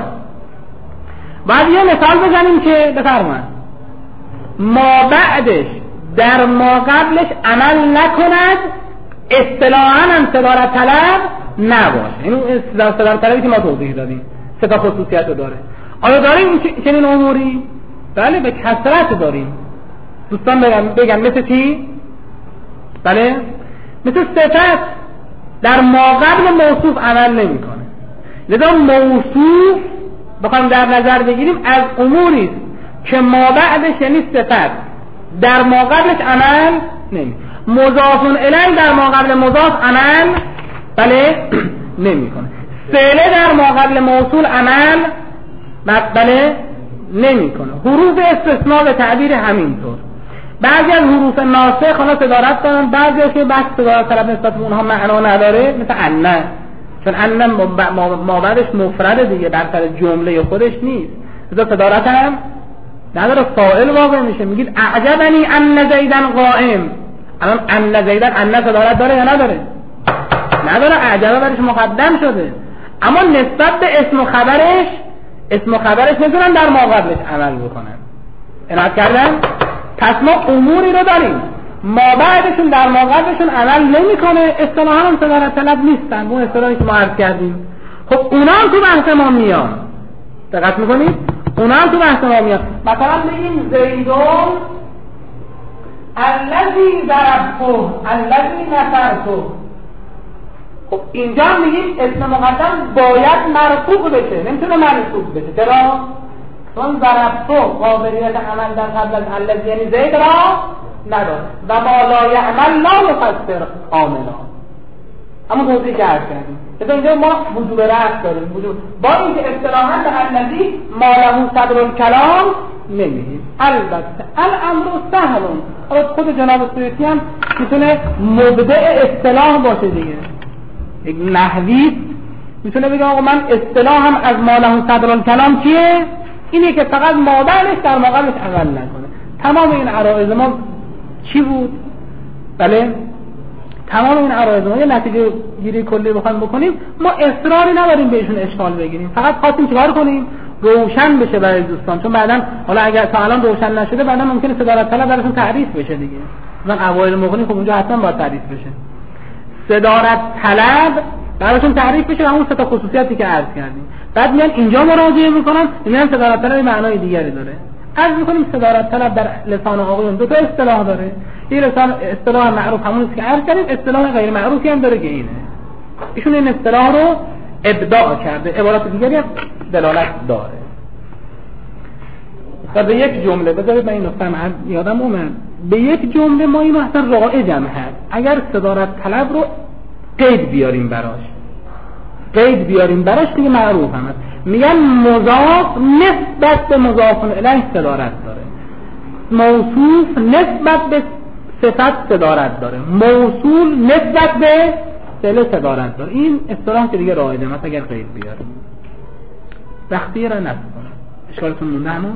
بعد یه مثال بزنیم که بفرمایید ما بعدش در ما قبلش عمل نکند، اصطلاحاً هم صدارت طلب نباشه. این صدارت طلبی که ما توضیح دادیم سه تا خصوصیت رو داره. آیا داریم چنین اموری؟ بله، به کثرت داریم. دوستان بگن بگن مثل چی؟ بله، مثل صفت در ما قبل موصوف عمل نمیکنه. لذا موصوف بخوایم در نظر بگیریم از اموری که ما بعدش یعنی صفت در ما قبلش عمل نمی. مضاف الیه در ما قبل مضاف عمل بله نمیکنه. فعل در ما قبل موصول عمل بله نمیکنه. حروف استثناء به تعبیر همینطور. بعضی از حروف ناسخ حالا صدارت دارن، بعضی که بحث صدارت طلب نسبت به اونها معنا نداره، مثل ان، چون ان ما بعدش مفرد دیگه، در سر جمله خودش نیست، لذا صدارت هم نداره، فاعل واقع میشه. میگید اعجبنی ان زیدن قائم. الان ان زیدن ان صدارت داره یا نداره؟ نداره، اعجبه برش مقدم شده. اما نسبت به اسم و خبرش، اسم و خبرش نمیتونن در ما قبلش عمل بکنن. عنایت کردن؟ پس ما اموری رو داریم ما بعدشون در ما قبلشون عمل نمیکنه، اصطلاحا هم صدارت طلب نیستن، اون اصطلاحی که ما عرض کردیم. خب اونا هم تو بحث ما میان، دقت میکنید؟ اونا هم تو بحث ما میان. مثلا بگیم زیدون الذی ضربته الذی نصرته. خب اینجا میگیم اسم مقدم باید مرفوع بشه، نمیتونه منصوب بشه. چرا؟ چون ضربته قابلیت عمل در قبل از الذی یعنی زید را نداره و ما لا یعمل لا یفسر عاملا. اما توضیح که عرض کردیم مثلا اینجا ما وجوب رفع داریم، وجوب با اینکه اصطلاحاً به الذی ما له صدر الکلام نمیگیم. البته الامر سهل، حالا خود جناب سیوطی هم میتونه مبدع اصطلاح باشه دیگه، یک نحوی میتونه بگه آقا من اصطلاحم از ما له صدر الکلام چیه؟ اینه که فقط مادرش در مقابلش عمل نکنه. تمام این عرایض ما چی بود؟ بله، تمام این عرایض ما یه نتیجه گیری کلی بخوایم بکنیم، ما اصراری نداریم بهشون اشکال بگیریم، فقط خواستیم چیکار کنیم؟ روشن بشه برای دوستان، چون بعداً حالا اگر تا الان روشن نشده بعداً ممکنه صدارت طلب براشون تعریف بشه دیگه. مثلا اوایل مغنی خب اونجا حتما باید تعریف بشه. صدارت طلب براشون تعریف بشه همون سه تا خصوصیتی که عرض کردیم. بعد میان اینجا مراجعه میکنن، میگن صدارت طلب معنای دیگری داره. عرض میکنیم صدارت طلب در لسان آقایون دو تا اصطلاح داره. این لسان اصطلاح معروف همونیست که عرض کردیم، اصطلاح غیر معروفی هم داره که اینه. ایشون این اصطلاح رو ابداع کرده، عبارات دیگری هم دلالت داره. و به یک جمله بذارید من این نکته هم یادم اومد، به یک جمله ما اینو اصلا رایج هم هست. اگر صدارت طلب رو قید بیاریم براش، قید بیاریم براش دیگه معروف هم هست. میگن مضاف نسبت به مضاف الیه صدارت داره، موصوف نسبت به صفت صدارت داره، موصول نسبت به فعل صدارت داره. این اصطلاح که دیگه رایجه، مثلا اگر قید بیاریم وقتی را نصب کنه. اشکالتون مونده همون؟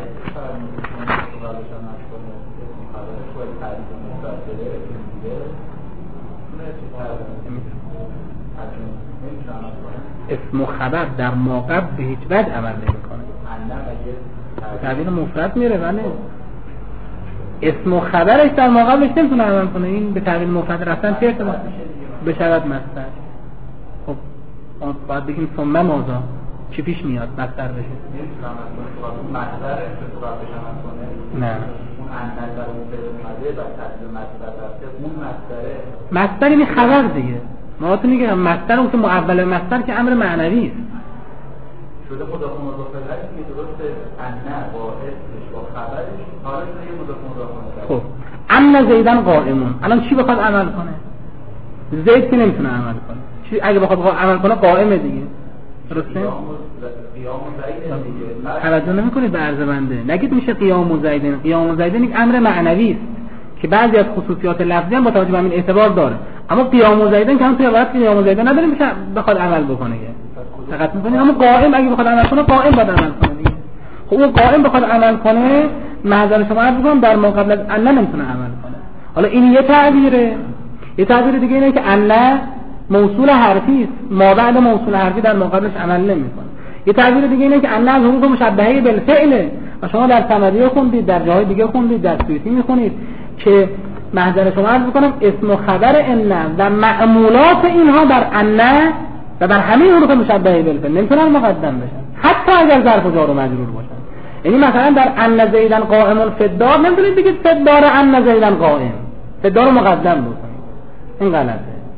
اسم و خبر در موقع به هیچ وجه عمل نمیکنه. تعبیر مفرد میره ولی اسم و خبرش در موقعش نمیتونه عمل کنه. این به تعبیر مفرد رفتن چه ارتباط بشود مصدر؟ خب ما باید بگیم ثم ماذا چی پیش میاد مصدر بشه؟ نمیتونم از مصدر استفاده بشم کنه. نه اون اندر در اون فعل اومده بعد تعبیر مصدر رفته اون مصدره. مصدر یعنی خبر دیگه. ما تو میگم مصدر اون که معول مصدر که امر معنوی است. شده مضاف مضاف الیه که درسته ان با اسمش با خبرش حالش یه مضاف مضاف الیه. خب ان زیدن قائمون الان چی بخواد عمل کنه؟ زید که نمیتونه عمل کنه. چی اگه بخواد عمل کنه قائمه دیگه. درسته؟ قیام زید دیگه. توجه نمیکنید به عرض بنده. نگید میشه قیام زیدن. قیام زیدن یک امر معنوی است که بعضی از خصوصیات لفظی هم با توجه به همین اعتبار داره. اما قیام زیدن که هم توی عبارت قیام زیدن نداریم میشه بخواد عمل بکنه. دقت میکنید؟ اما قائم اگه بخواد عمل کنه قائم باید عمل کنه دیگه. خب اون قائم بخواد عمل کنه محضر شما عرض می‌کنم در موقع قبل از ان نمیتونه عمل کنه. حالا این یه تعبیره. یه تعبیر دیگه اینه که ان موصول حرفی است. ما بعد موصول حرفی در مقابلش عمل نمیکنه. یه تعبیر دیگه اینه که ان از حروف مشبهه بالفعل. و شما در صمدی خوندید، در جاهای دیگه خوندید، در سویتی میخونید که محضر شما عرض می‌کنم اسم و خبر ان و معمولات اینها بر ان و بر همه حروف مشبهه بالفعل نمیتونن مقدم بشن حتی اگر ظرف و جار و مجرور باشن. یعنی مثلا در ان زیدن قائم فدار نمیتونید بگید فدار ان زیدن قائم، فدار رو مقدم بکنید. این غلطه.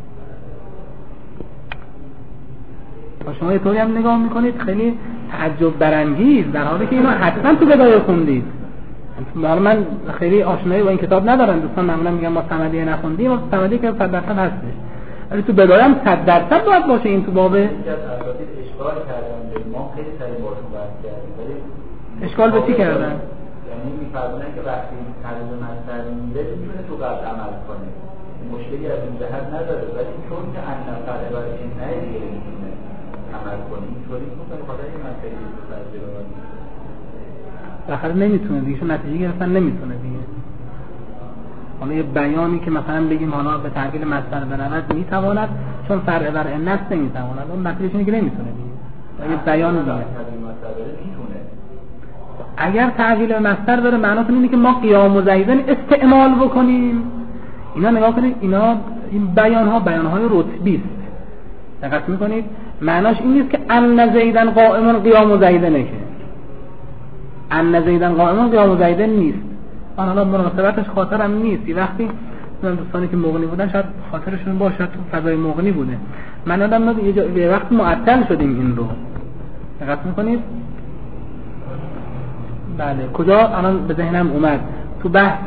شما یه طوری هم نگاه میکنید خیلی تعجب برانگیز در حالی که اینو حتما تو بدایه خوندید. حالا من خیلی آشنایی با این کتاب ندارم. دوستان معمولا میگن ما صمدیه نخوندیم و صمدیه که صد درصد هستش. ولی تو بدایه هم صد درصد باید باشه این تو باب اشکال کردن ما خیلی سریع باشون بحث کردیم. ولی اشکال به چی کردن؟ یعنی میفرمونن که وقتی تعبیر مصدر میره میتونه تو قبل عمل کنه. مشکلی از این جهت نداره ولی چون که ان نفره برای این نه دیگه میتونه عمل کنه. اینطوری که خاطر این مسئله تجربه آخر نمیتونه دیگه، چون نتیجه گرفتن نمیتونه دیگه. حالا یه بیانی که مثلا بگیم حالا به تعبیر مصدر برود میتواند چون فرع بر النص نمیتواند، اون نتیجهش اینه که نمیتونه دیگه. یه بیان دیگه اگر تعبیر مصدر داره معناتون اینه که ما قیام و زیدن استعمال بکنیم. اینا نگاه کنید، اینا این بیان ها بیان های رتبی است. دقت میکنید معناش این نیست که ان زیدن قائم قیام و زیدن که ان زیدن قائم قیام و زیدن نیست. آن حالا مناسبتش خاطرم نیست. یه وقتی من دوستانی که مغنی بودن شاید خاطرشون باشه تو فضای مغنی بوده. من آدم یه وقت معطل شدیم این رو. دقت میکنید؟ بله کجا الان به ذهنم اومد تو بحث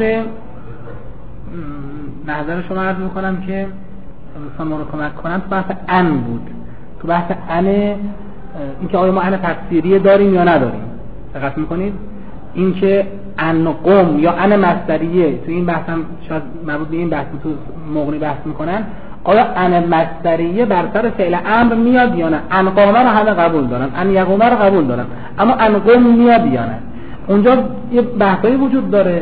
نظر شما عرض میکنم که دوستان ما رو کمک کنن. تو بحث ان بود. تو بحث ان اینکه آیا ما ان تفسیری داریم یا نداریم. دقت میکنید؟ اینکه ان قم یا ان مصدریه تو این بحث هم شاید مربوط به این بحث تو مغنی بحث میکنن. آیا ان مصدریه بر سر فعل امر میاد یا نه؟ ان قامه رو همه قبول دارن، ان یقومه رو قبول دارن، اما ان قم میاد یا نه؟ اونجا یه بحثایی وجود داره.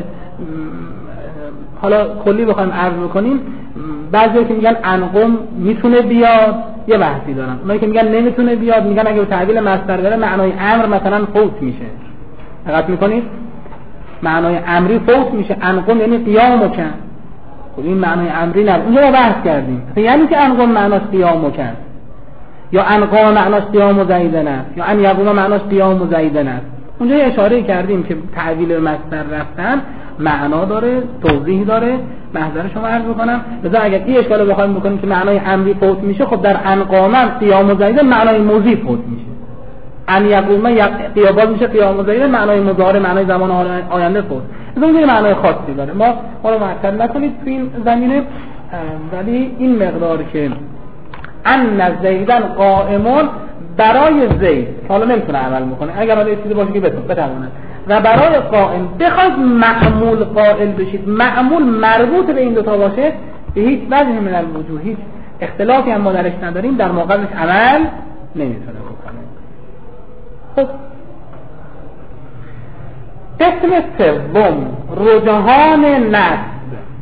حالا کلی بخوایم عرض بکنیم، بعضیا که میگن ان قم میتونه بیاد یه بحثی دارن، اونایی که میگن نمیتونه بیاد میگن اگه به تعبیر مصدر بره معنای امر مثلا فوت میشه. دقت میکنید؟ معنای امری فوت میشه. ان قم یعنی قیام کن. خب این معنای امری نه. اونجا ما بحث کردیم یعنی که ان قم معناش قیام کن یا ان قام معناش قیام و زیدن است یا ان یقوم معناش قیام و زیدن است. اونجا یه اشاره کردیم که تعبیر مصدر رفتن معنا داره، توضیح داره. محضر شما عرض بکنم لذا اگر این اشکال رو بخوایم بکنیم که معنای امری فوت میشه، خب در ان قام قیام و زیدن معنای موضی فوت میشه. ان یقوم قیام میشه قیام و زیدن معنای مضارع معنای زمان آینده فوت. لذا این معنای خاصی داره. ما ما رو معطل نکنید تو این زمینه. ولی این مقدار که ان زیدن قائمون برای زید حالا نمیتونه عمل میکنه اگر حالا چیزی باشه که بتونه و برای قائم بخواد معمول قائل بشید، معمول مربوط به این دو تا باشه، به هیچ وجه من الوجوه هیچ اختلافی هم ما درش نداریم، در مقابلش عمل نمیتونه بکنه. خب قسم سوم رجحان نسب.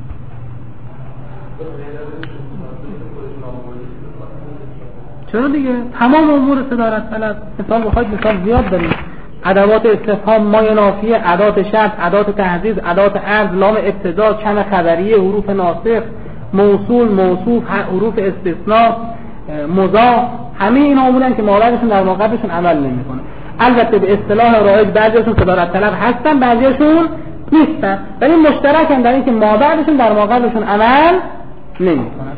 چرا دیگه تمام امور صدارت طلب، مثال بخواید مثال زیاد داریم، ادوات استفهام، مایه نافیه، ادات شرط، ادات تهدید، ادات عرض، لام ابتدا، کم خبریه، حروف ناسخ، موصول، موصوف، حروف استثناء، مضاف، همه اینا امورن که ماوراشون در موقعشون عمل نمیکنه. البته به اصطلاح رایج بعضیشون صدارت طلب هستن، بعضیشون نیستن، ولی مشترکن در اینکه مابعدشون در موقعشون عمل نمیکنن.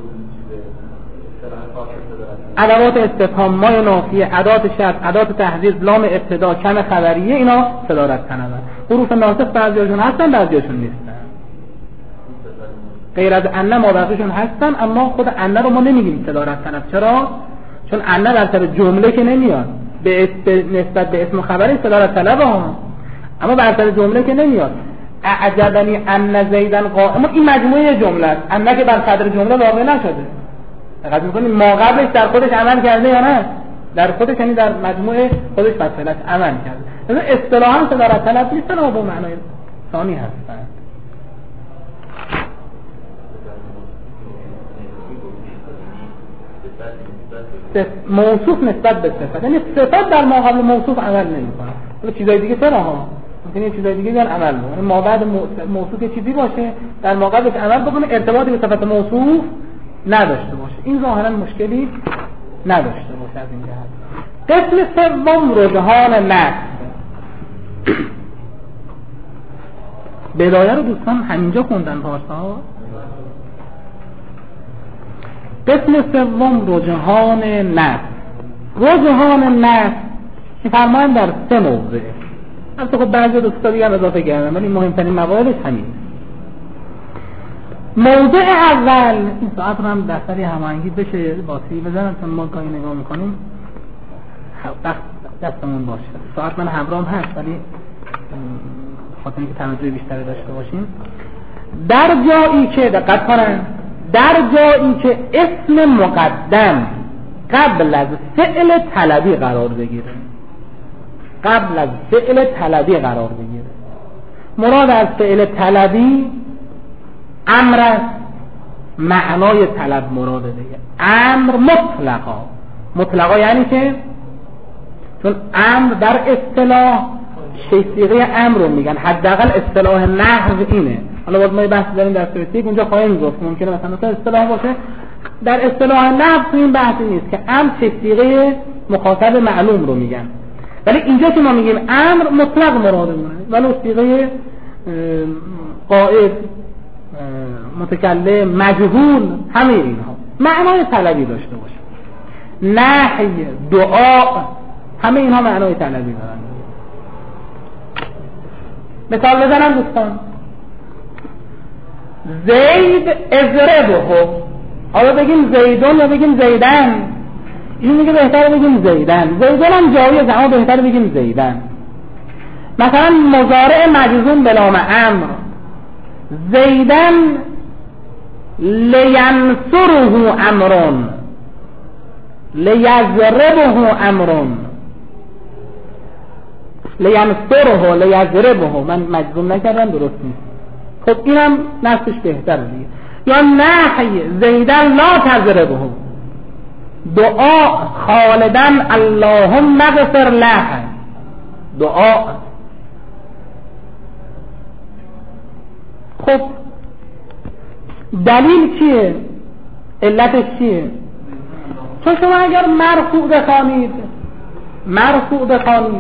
ادوات استفهام، مایه نافیه، ادات شرط، ادات تهدید، لام ابتدا، کم خبریه، اینا صدارت طلبن. حروف ناسخ بعضیشون هستن، بعضیشون نیستن. غیر از ان مابعدشون هستن، اما خود ان رو ما نمیگیم صدارت طلب. چرا؟ چون ان در سر جمله که نمیاد، به نسبت به اسم خبری صدارت طلب ها، اما بر سر جمله که نمیاد. اعجبنی ان زیدن قائم، این مجموعه جمله است، ان که بر صدر جمله واقع نشده. دقت می‌کنید ما قبلش در خودش عمل کرده یا نه؟ در خودش، یعنی در مجموعه خودش فصلش عمل کرده. مثلا اصطلاحاً صدارت طلب نیستن، اما به معنای ثانی هستند. موصوف نسبت به صفت، یعنی صفت در ما قبل موصوف عمل نمی‌کنه. حالا چیزای دیگه چرا ها؟ ممکنه چیزای دیگه در عمل بکنه. ما بعد موصوف چیزی باشه در ما قبلش عمل بکنه، ارتباطی به صفت موصوف نداشته باشه. این ظاهرا مشکلی نداشته باشه از این جهت. قسم سوم رجحان نسب. بدایه رو دوستان همینجا خوندن پارسا. قسم سوم رجحان نسب. رجحان نسب می‌فرمایند در سه موضع. البته خب بعضی دوستا دیگه هم اضافه کردن، ولی مهمترین مواردش همین. موضع اول، این ساعت رو هم دفتری هماهنگی بشه باسی بزنم چون ما گاهی نگاه میکنیم وقت دستمون باشه. ساعت من همراهم هست ولی خاطر اینکه توجه بیشتری داشته باشیم، در جایی که دقت کنن، در جایی که اسم مقدم قبل از فعل طلبی قرار بگیره، قبل از فعل طلبی قرار بگیره، مراد از فعل طلبی امر است، معنای طلب مراده دیگه. امر مطلقا، مطلقا یعنی که چون امر در اصطلاح صیغه امر رو میگن، حداقل اصطلاح نحو اینه. حالا باز ما بحث داریم در سویتیک اونجا خواهیم گفت، ممکنه مثلا مثلا اصطلاح باشه، در اصطلاح نحو تو این بحثی نیست که امر صیغه مخاطب معلوم رو میگن، ولی اینجا که ما میگیم امر مطلق مرادمونه، ولو صیغه قائد، متکلم، مجهول، همه اینها معنای طلبی داشته باشه. نهی، دعا، همه اینها معنای طلبی دارن. مثال بزنم دوستان، زید اضربه، حالا بگیم زیدون یا بگیم زیدن؟ این میگه بهتره بگیم زیدن. زیدون هم جایزه اما بهتره بگیم زیدن. مثلا مضارع مجزوم بلام امر، زیدن لینصره امرون، لیضربه امرون، لینصره لیضربه، من مجزوم نکردم درست نیست. خب اینم نصفش بهتره دیگه. یا نحی زیدن لا تضربه، دعا خالدن اللهم اغفر له، دعا. خب دلیل چیه؟ علتش چیه؟ چون شما اگر مرفوع بخوانید، مرفوع بخوانید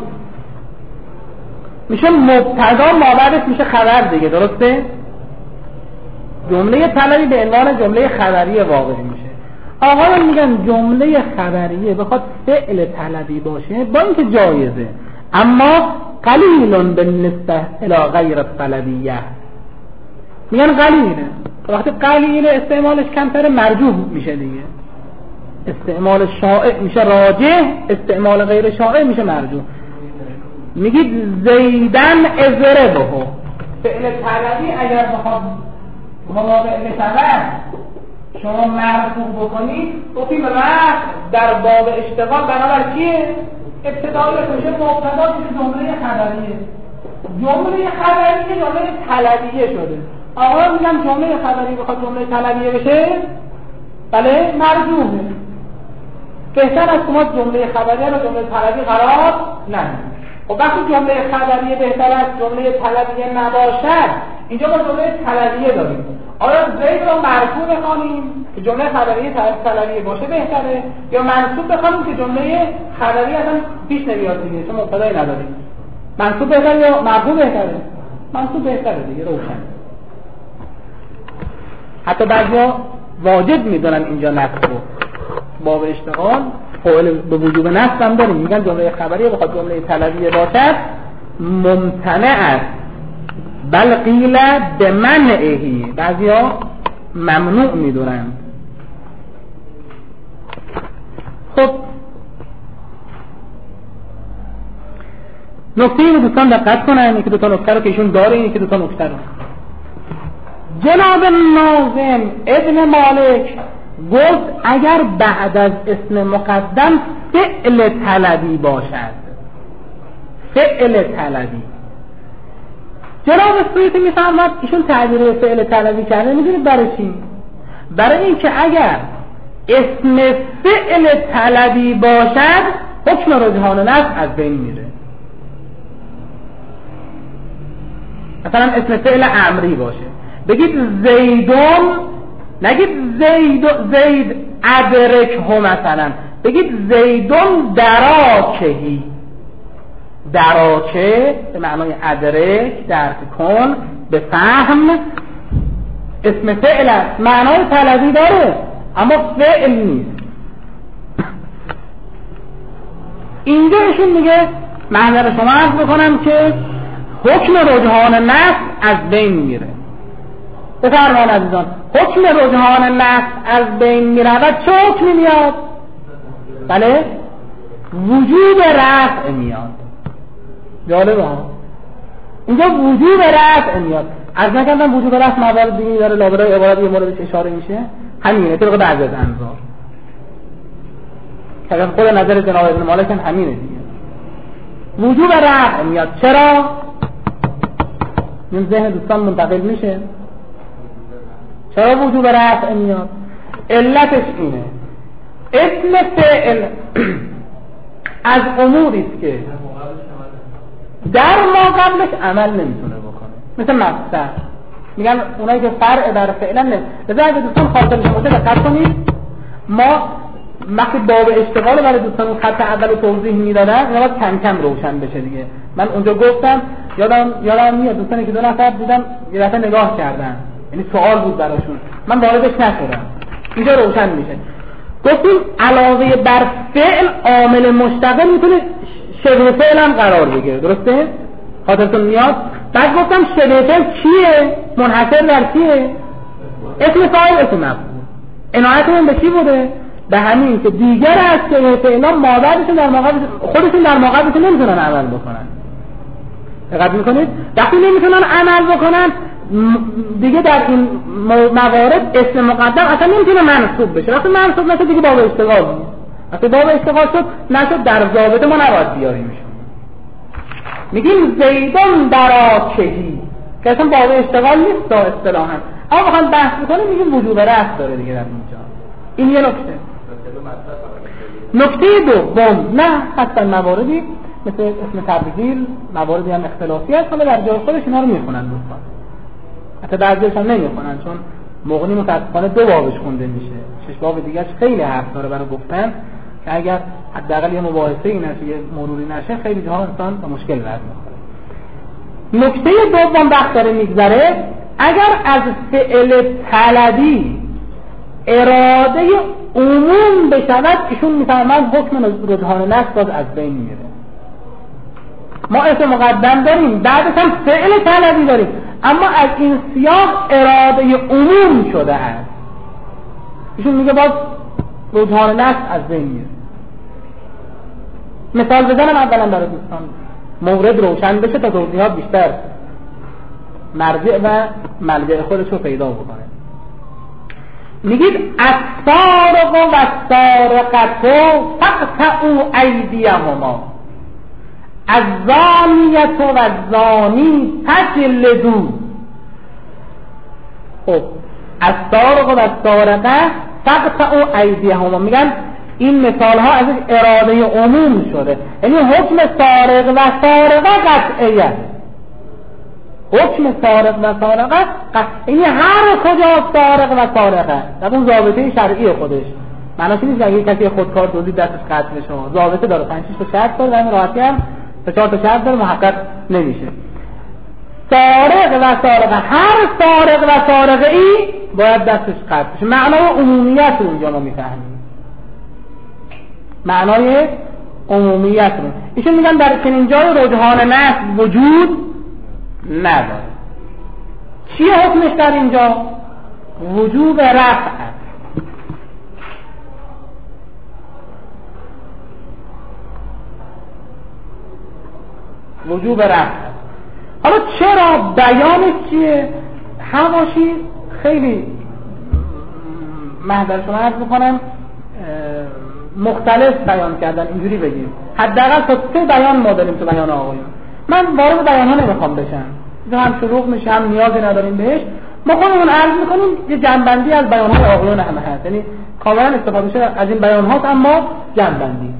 میشه مبتدا، مابعدش میشه خبر دیگه، درسته؟ جمله طلبی به عنوان جمله خبریه واقع میشه. آقایان میگن جمله خبریه بخواد فعل طلبی باشه با اینکه جایزه، اما قلیل بالنسبه الی غیر الطلبیه، میگن قلیله. وقتی قلیل استعمالش کمتر مرجوح میشه دیگه، استعمال شائع میشه راجح، استعمال غیر شائع میشه مرجوح. میگید زیدن اضربه، فعل طلبی اگر بخواد مواقع بشود شما مرفوع بکنید، گفتیم رفع در باب اشتغال بنابر کیه؟ ابتداییش میشه مبتدا میشه جمله خبریه. جمله خبریه جمله طلبیه شده. آقا میگم جمله خبری بخواد جمله طلبیه بشه، بله مرجوعه. بهتر است ما جمله خبریه رو جمله طلبی قرار ندیم. خب وقتی جمله خبریه بهتر است جمله طلبیه نباشد، اینجا ما جمله طلبیه داریم. آیا زید رو مرفوع بخوانیم که جمله خبریه طلبیه باشه بهتره، یا منصوب بخوانیم که جمله خبریه اصلا پیش نمیاد دیگه چون مبتدایی نداریم؟ منصوب بهتره یا مرفوع بهتره؟ منصوب بهتره دیگه، روشن. حتی بعضیا واجب میدونن اینجا نصب رو. باب اشتغال فاعل به وجوب نصب هم داریم، میگن جمله خبریه بخواد جمله طلبیه باشد ممتنع است، بل قیل بمنعه، بعضیا ممنوع میدونن. خب نکته این دوستان دقت کنن، یکی دوتا نکته رو که ایشون داره، یکی دوتا نکته رو جناب ناظم ابن مالک گفت اگر بعد از اسم مقدم فعل طلبی باشد، فعل طلبی. جناب سویتی میفهمد ایشون تعبیر فعل طلبی کرده، میدونید برای چی؟ برای این که اگر اسم فعل طلبی باشد حکم رجحان نصب از بین میره. مثلا اسم فعل امری باشه، بگید زیدون، نگید زید زید ادرک ها، مثلا بگید زیدون دراکهی. دراکه به معنای ادرک، درک کن، به فهم، اسم فعل است، معنای طلبی داره اما فعل نیست. اینجا ایشون میگه محضر شما عرض بکنم که حکم رجحان نصب از بین میره. بفرمایید عزیزان، حکم رجحان نصب از بین میره و چه حکمی میاد؟ بله وجوب رفع میاد. جالبه ها، اینجا وجوب رفع میاد. از نکردم وجوب رفع موارد دیگه داره، لابرای عبارت یه موردش اشاره میشه، همینه طبق بعض از انظار که خود نظر جناب ابن مالک هم همینه دیگه. وجوب رفع میاد. چرا؟ این ذهن دوستان منتقل میشه. چرا وجوب رفع میاد؟ علتش اینه اسم فعل از اموری است که در ما قبلش عمل نمیتونه بکنه، مثل مصدر. میگن اونایی که فرع در فعلا نه. لذا اگه دوستان خاطرشون باشه دقت کنید، ما وقتی باب اشتغال برای دوستان اون خط اول توضیح میدادن اینا باید کم کم روشن بشه دیگه. من اونجا گفتم یادم یادم میاد دوستانی که دو نفر دیدم یه دفعه نگاه کردن، یعنی سوال بود براشون، من واردش نشدم. اینجا روشن میشه. گفتیم علاوه بر فعل عامل مشتغل میتونه شبه فعل هم قرار بگیره، درسته؟ خاطرتون میاد؟ بعد گفتم شبه فعل چیه؟ منحصر در چیه؟ اسم فاعل، اسم مفعول. عنایتمون به چی بوده؟ به همین که دیگر از شبه فعلا مادرشون در مقابل خودشون در مقابلشون نمیتونن عمل بکنن. دقت میکنید؟ وقتی نمیتونن عمل بکنن دیگه در این موارد اسم مقدم اصلا نمیتونه منصوب بشه. وقتی منصوب نشه دیگه باب اشتغال میشه. وقتی باب اشتغال شد نشد در ضابطه ما نباید بیاریمش. میگیم زیدون دراکهی که اصلا باب اشتغال نیست تا اصطلاحا. اما بخوام بحث بکنیم میگیم وجوب رفع داره دیگه در اینجا. این یه نکته. نکته دوم، نه حتی مواردی مثل اسم تبدیل، مواردی هم اختلافی هست، حالا در جای خودش اینا رو میخونن دوستان. حتی بعضیش هم نمیخونن چون مغنی متاسفانه دو بابش خونده میشه، شش باب دیگهش خیلی حرف داره برای گفتن که اگر حداقل یه مباحثه ای نشه، یه مروری نشه، خیلی جاها انسان با مشکل رد میخوره. نکته دوم وقت داره میگذره، اگر از فعل طلبی اراده عموم بشود ایشون میفهمند حکم رجحان نصب باز از بین میره. ما اسم مقدم داریم، بعدش هم فعل طلبی داریم، اما از این سیاق اراده عموم شده است. ایشون میگه باز رجحان نصب از بین میره. مثال بزنم اولا برای دوستان مورد روشن بشه تا توضیحات بیشتر مرجع و ملجع خودش رو پیدا بکنه. میگید السارق و السارقة فاقطعوا ایدیهما. الزانیت و الزانی فجلدوا. خب السارق و السارقه فقطعوا ایدیهما، میگن این مثال ها از اراده عموم شده، یعنی حکم سارق و سارقه قطعیه. حکم سارق و سارقه یعنی هر کجا سارق و سارقه در اون ضابطه شرعی خودش، معناش نیست که اگه کسی خودکار دزدید دستش قطع بشه، ضابطه داره، پنج شش تا شرط داره و این راحتی هم سه چهار تا شرط داره، محقق نمیشه. سارق و سارقه، هر سارق و سارقه ای باید دستش قطع بشه. معنای عمومیت رو اینجا ما میفهمیم، معنای عمومیت رو. ایشون میگن در چنین جای رجحان نصب وجود نداره. چیه حکمش در اینجا؟ وجوب رفع. وجوب رفع. حالا چرا؟ بیانش چیه؟ حواشی خیلی محضر شما عرض میکنم مختلف بیان کردن، اینجوری بگیم حداقل تا سه بیان ما داریم تو بیان آقایون. من وارد بیان ها نمیخوام بشم، هم شروع میشه هم نیازی نداریم بهش. ما خودمون عرض میکنیم یه جنبندی از بیان های آقایون همه هست، یعنی کاملا استفاده شده از این بیان هاست، اما جنبندی.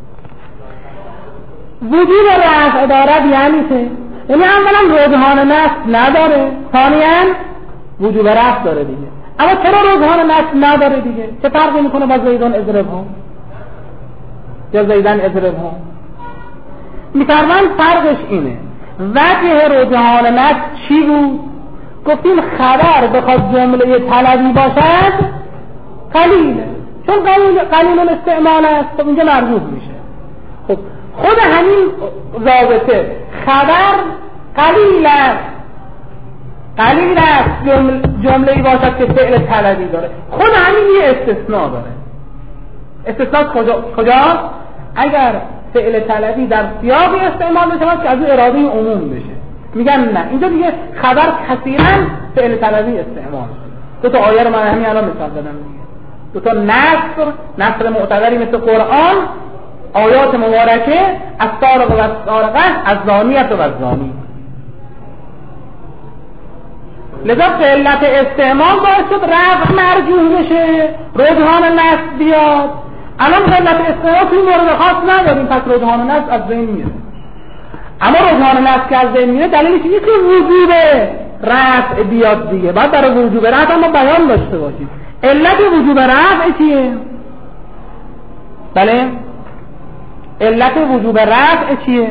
وجود رفع دارد یعنی چه؟ یعنی اولا رجحان نصب نداره، ثانیاً وجوب رفع داره دیگه. اما چرا رجحان نصب نداره دیگه؟ چه فرقی میکنه با زیدان اضربهم یا زیدان اضربهم؟ میفرمان فرقش اینه، وجه رجحان نصب چی بود؟ گفتیم خبر بخواد جمله طلبی باشد قلیله، چون قلیل قلیل الاستعمال است، خب اینجا مربوط میشه. خب خود همین ضابطه خبر قلیل است، قلیل است جمله جمله‌ای باشد که فعل طلبی داره، خود همین یه استثناء داره. استثناء کجا کجا؟ اگر فعل طلبی در سیاقی استعمال بشه که از اون اراده عموم بشه. میگن نه، اینجا دیگه خبر کثیراً فعل طلبی استعمال شده. دو تا آیه رو من همین الان مثال دادم دیگه. دو تا نصر، نصر معتبری مثل قرآن، آیات مبارکه از سارق و سارقه، از زانیت و از زانی. لذا علت استعمال باعث شد رفع مرجوح بشه، رجحان نصب بیاد. الان علت استعمال توی مورد خاص نداریم، پس رجحان نصب از بین میره. اما رجحان نصب که از بین میره دلیلش اینه که وجوب رفع بیاد دیگه. باید برای وجوب رفع اما بیان داشته باشید. علت وجوب رفع چیه؟ بله؟ علت وجوب رفع چیه؟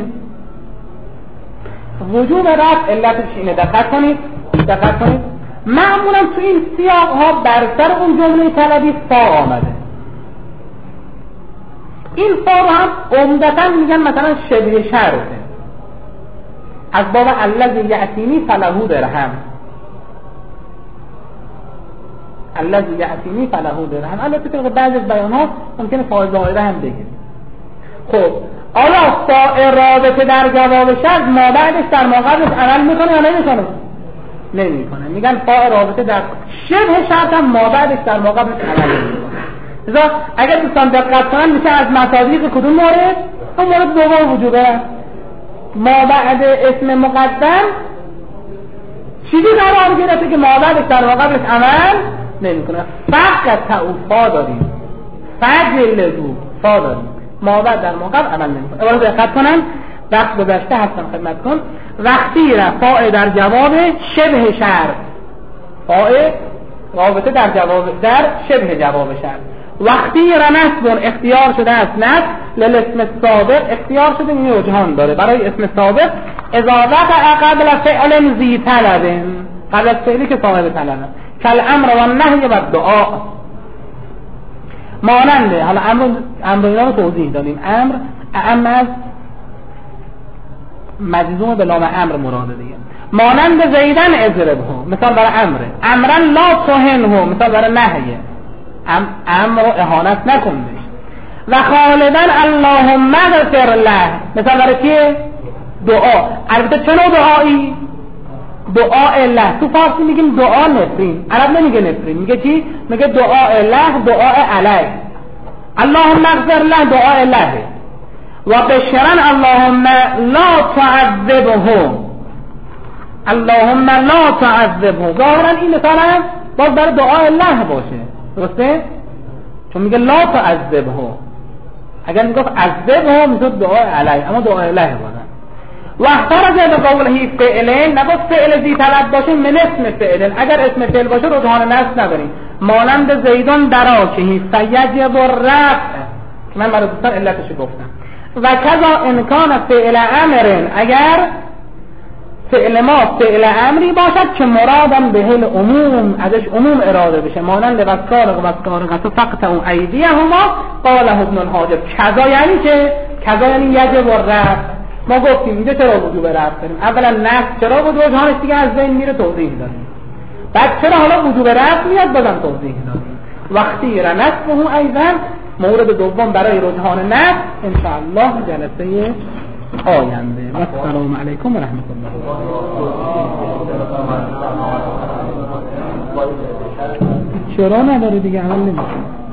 وجوب رفع علتش اینه، دقت کنید دقت کنید معمولا تو این سیاق ها بر سر اون جمله طلبی فا آمده. این فا رو هم عمدتاً میگن مثلا شبه شرطه، از باب الذی یأتینی فله درهم، الذی یأتینی فله درهم. البته که بعضی از بیان ها ممکنه فا ظاهره هم بگیریم. خب حالا فا رابطه در جواب شرط ما بعدش در مقابلش عمل میکنه یا نمیکنه؟ نمیکنه. میگن فا رابطه در شبه شرط هم ما بعدش در مقابلش عمل نمیکنه. لذا اگر دوستان دقت کنن میشه از مصادیق کدوم مورد؟ اون مورد دوم وجوبه. ما بعد اسم مقدم چیزی قرار گرفته که ما بعدش در مقابلش عمل نمیکنه. فقط فا داریم، فجلدوا فا داریم، ما بعد در مقابل عمل نمیکنه. اولا دقت کنن، وقت گذشته هستم خدمت کن. وقتی را فاء در جواب شبه شرط، فاء رابطه در جواب در شبه جواب شرط. وقتی را نصب اختیار شده است، نصب للاسم السابق اختیار شده، این رجحان داره برای اسم سابق. اذا وقع قبل فعل ذی طلب، قبل از فعلی که صاحب طلبه، کل امر و النهی و دعا، ماننده. حالا امر امر اینا رو توضیح دادیم. امر اعم از مجزوم به لام امر مراده دیگه. مانند زیدن اضربه، مثال برای امر. امرا لا تهنه، مثال برای نهیه. ام امر رو اهانت نکن بهش. و خالدن اللهم اغفر له، مثال برای چیه؟ دعا. البته چه نوع دعایی؟ دعا له. تو فارسی میگیم دعا نفرین، عرب نمیگه نفرین، میگه چی؟ میگه دعا له، دعا علیه. اللهم اغفر له، دعا له. و بشرن اللهم لا تعذبه، اللهم لا تعذبه. ظاهرا این مثال هم باز برای دعای الله باشه، درسته؟ چون میگه لا تعذبه، اگر میگفت عذبه میشد دعای علیه، اما دعای الله باشه. و احترز به قوله فعلین، نگفت فعل ذی طلب باشه من اسم فعلین، اگر اسم فعل باشه رجحان نصب نداریم. مانند زیدان دراکهی فیجب الرفع، من برای دوستان علتش گفتم. و کذا امکان فعل امرین، اگر فعل ما فعل امری باشد که مرادم به هل عموم، ازش عموم اراده بشه، مانند وسکارق وسکارقت فقط اون ایدیه هما قاله ابن الحاجب. کذا یعنی که کذا یعنی یجب الرفع. ما گفتیم اینجا چرا وجوب رفع داریم؟ اولا نفس چرا بود، وجهانش دیگه از بین میره، توضیح دادیم. بعد چرا حالا وجوب رفع میاد، بازم توضیح دادیم. وقتی را نصبه ایضا، مورد دوم برای رجحان نفس ان شاء الله جلسه آینده. و السلام علیکم و رحمت الله. چرا نداره دیگه، عمل نمیشه.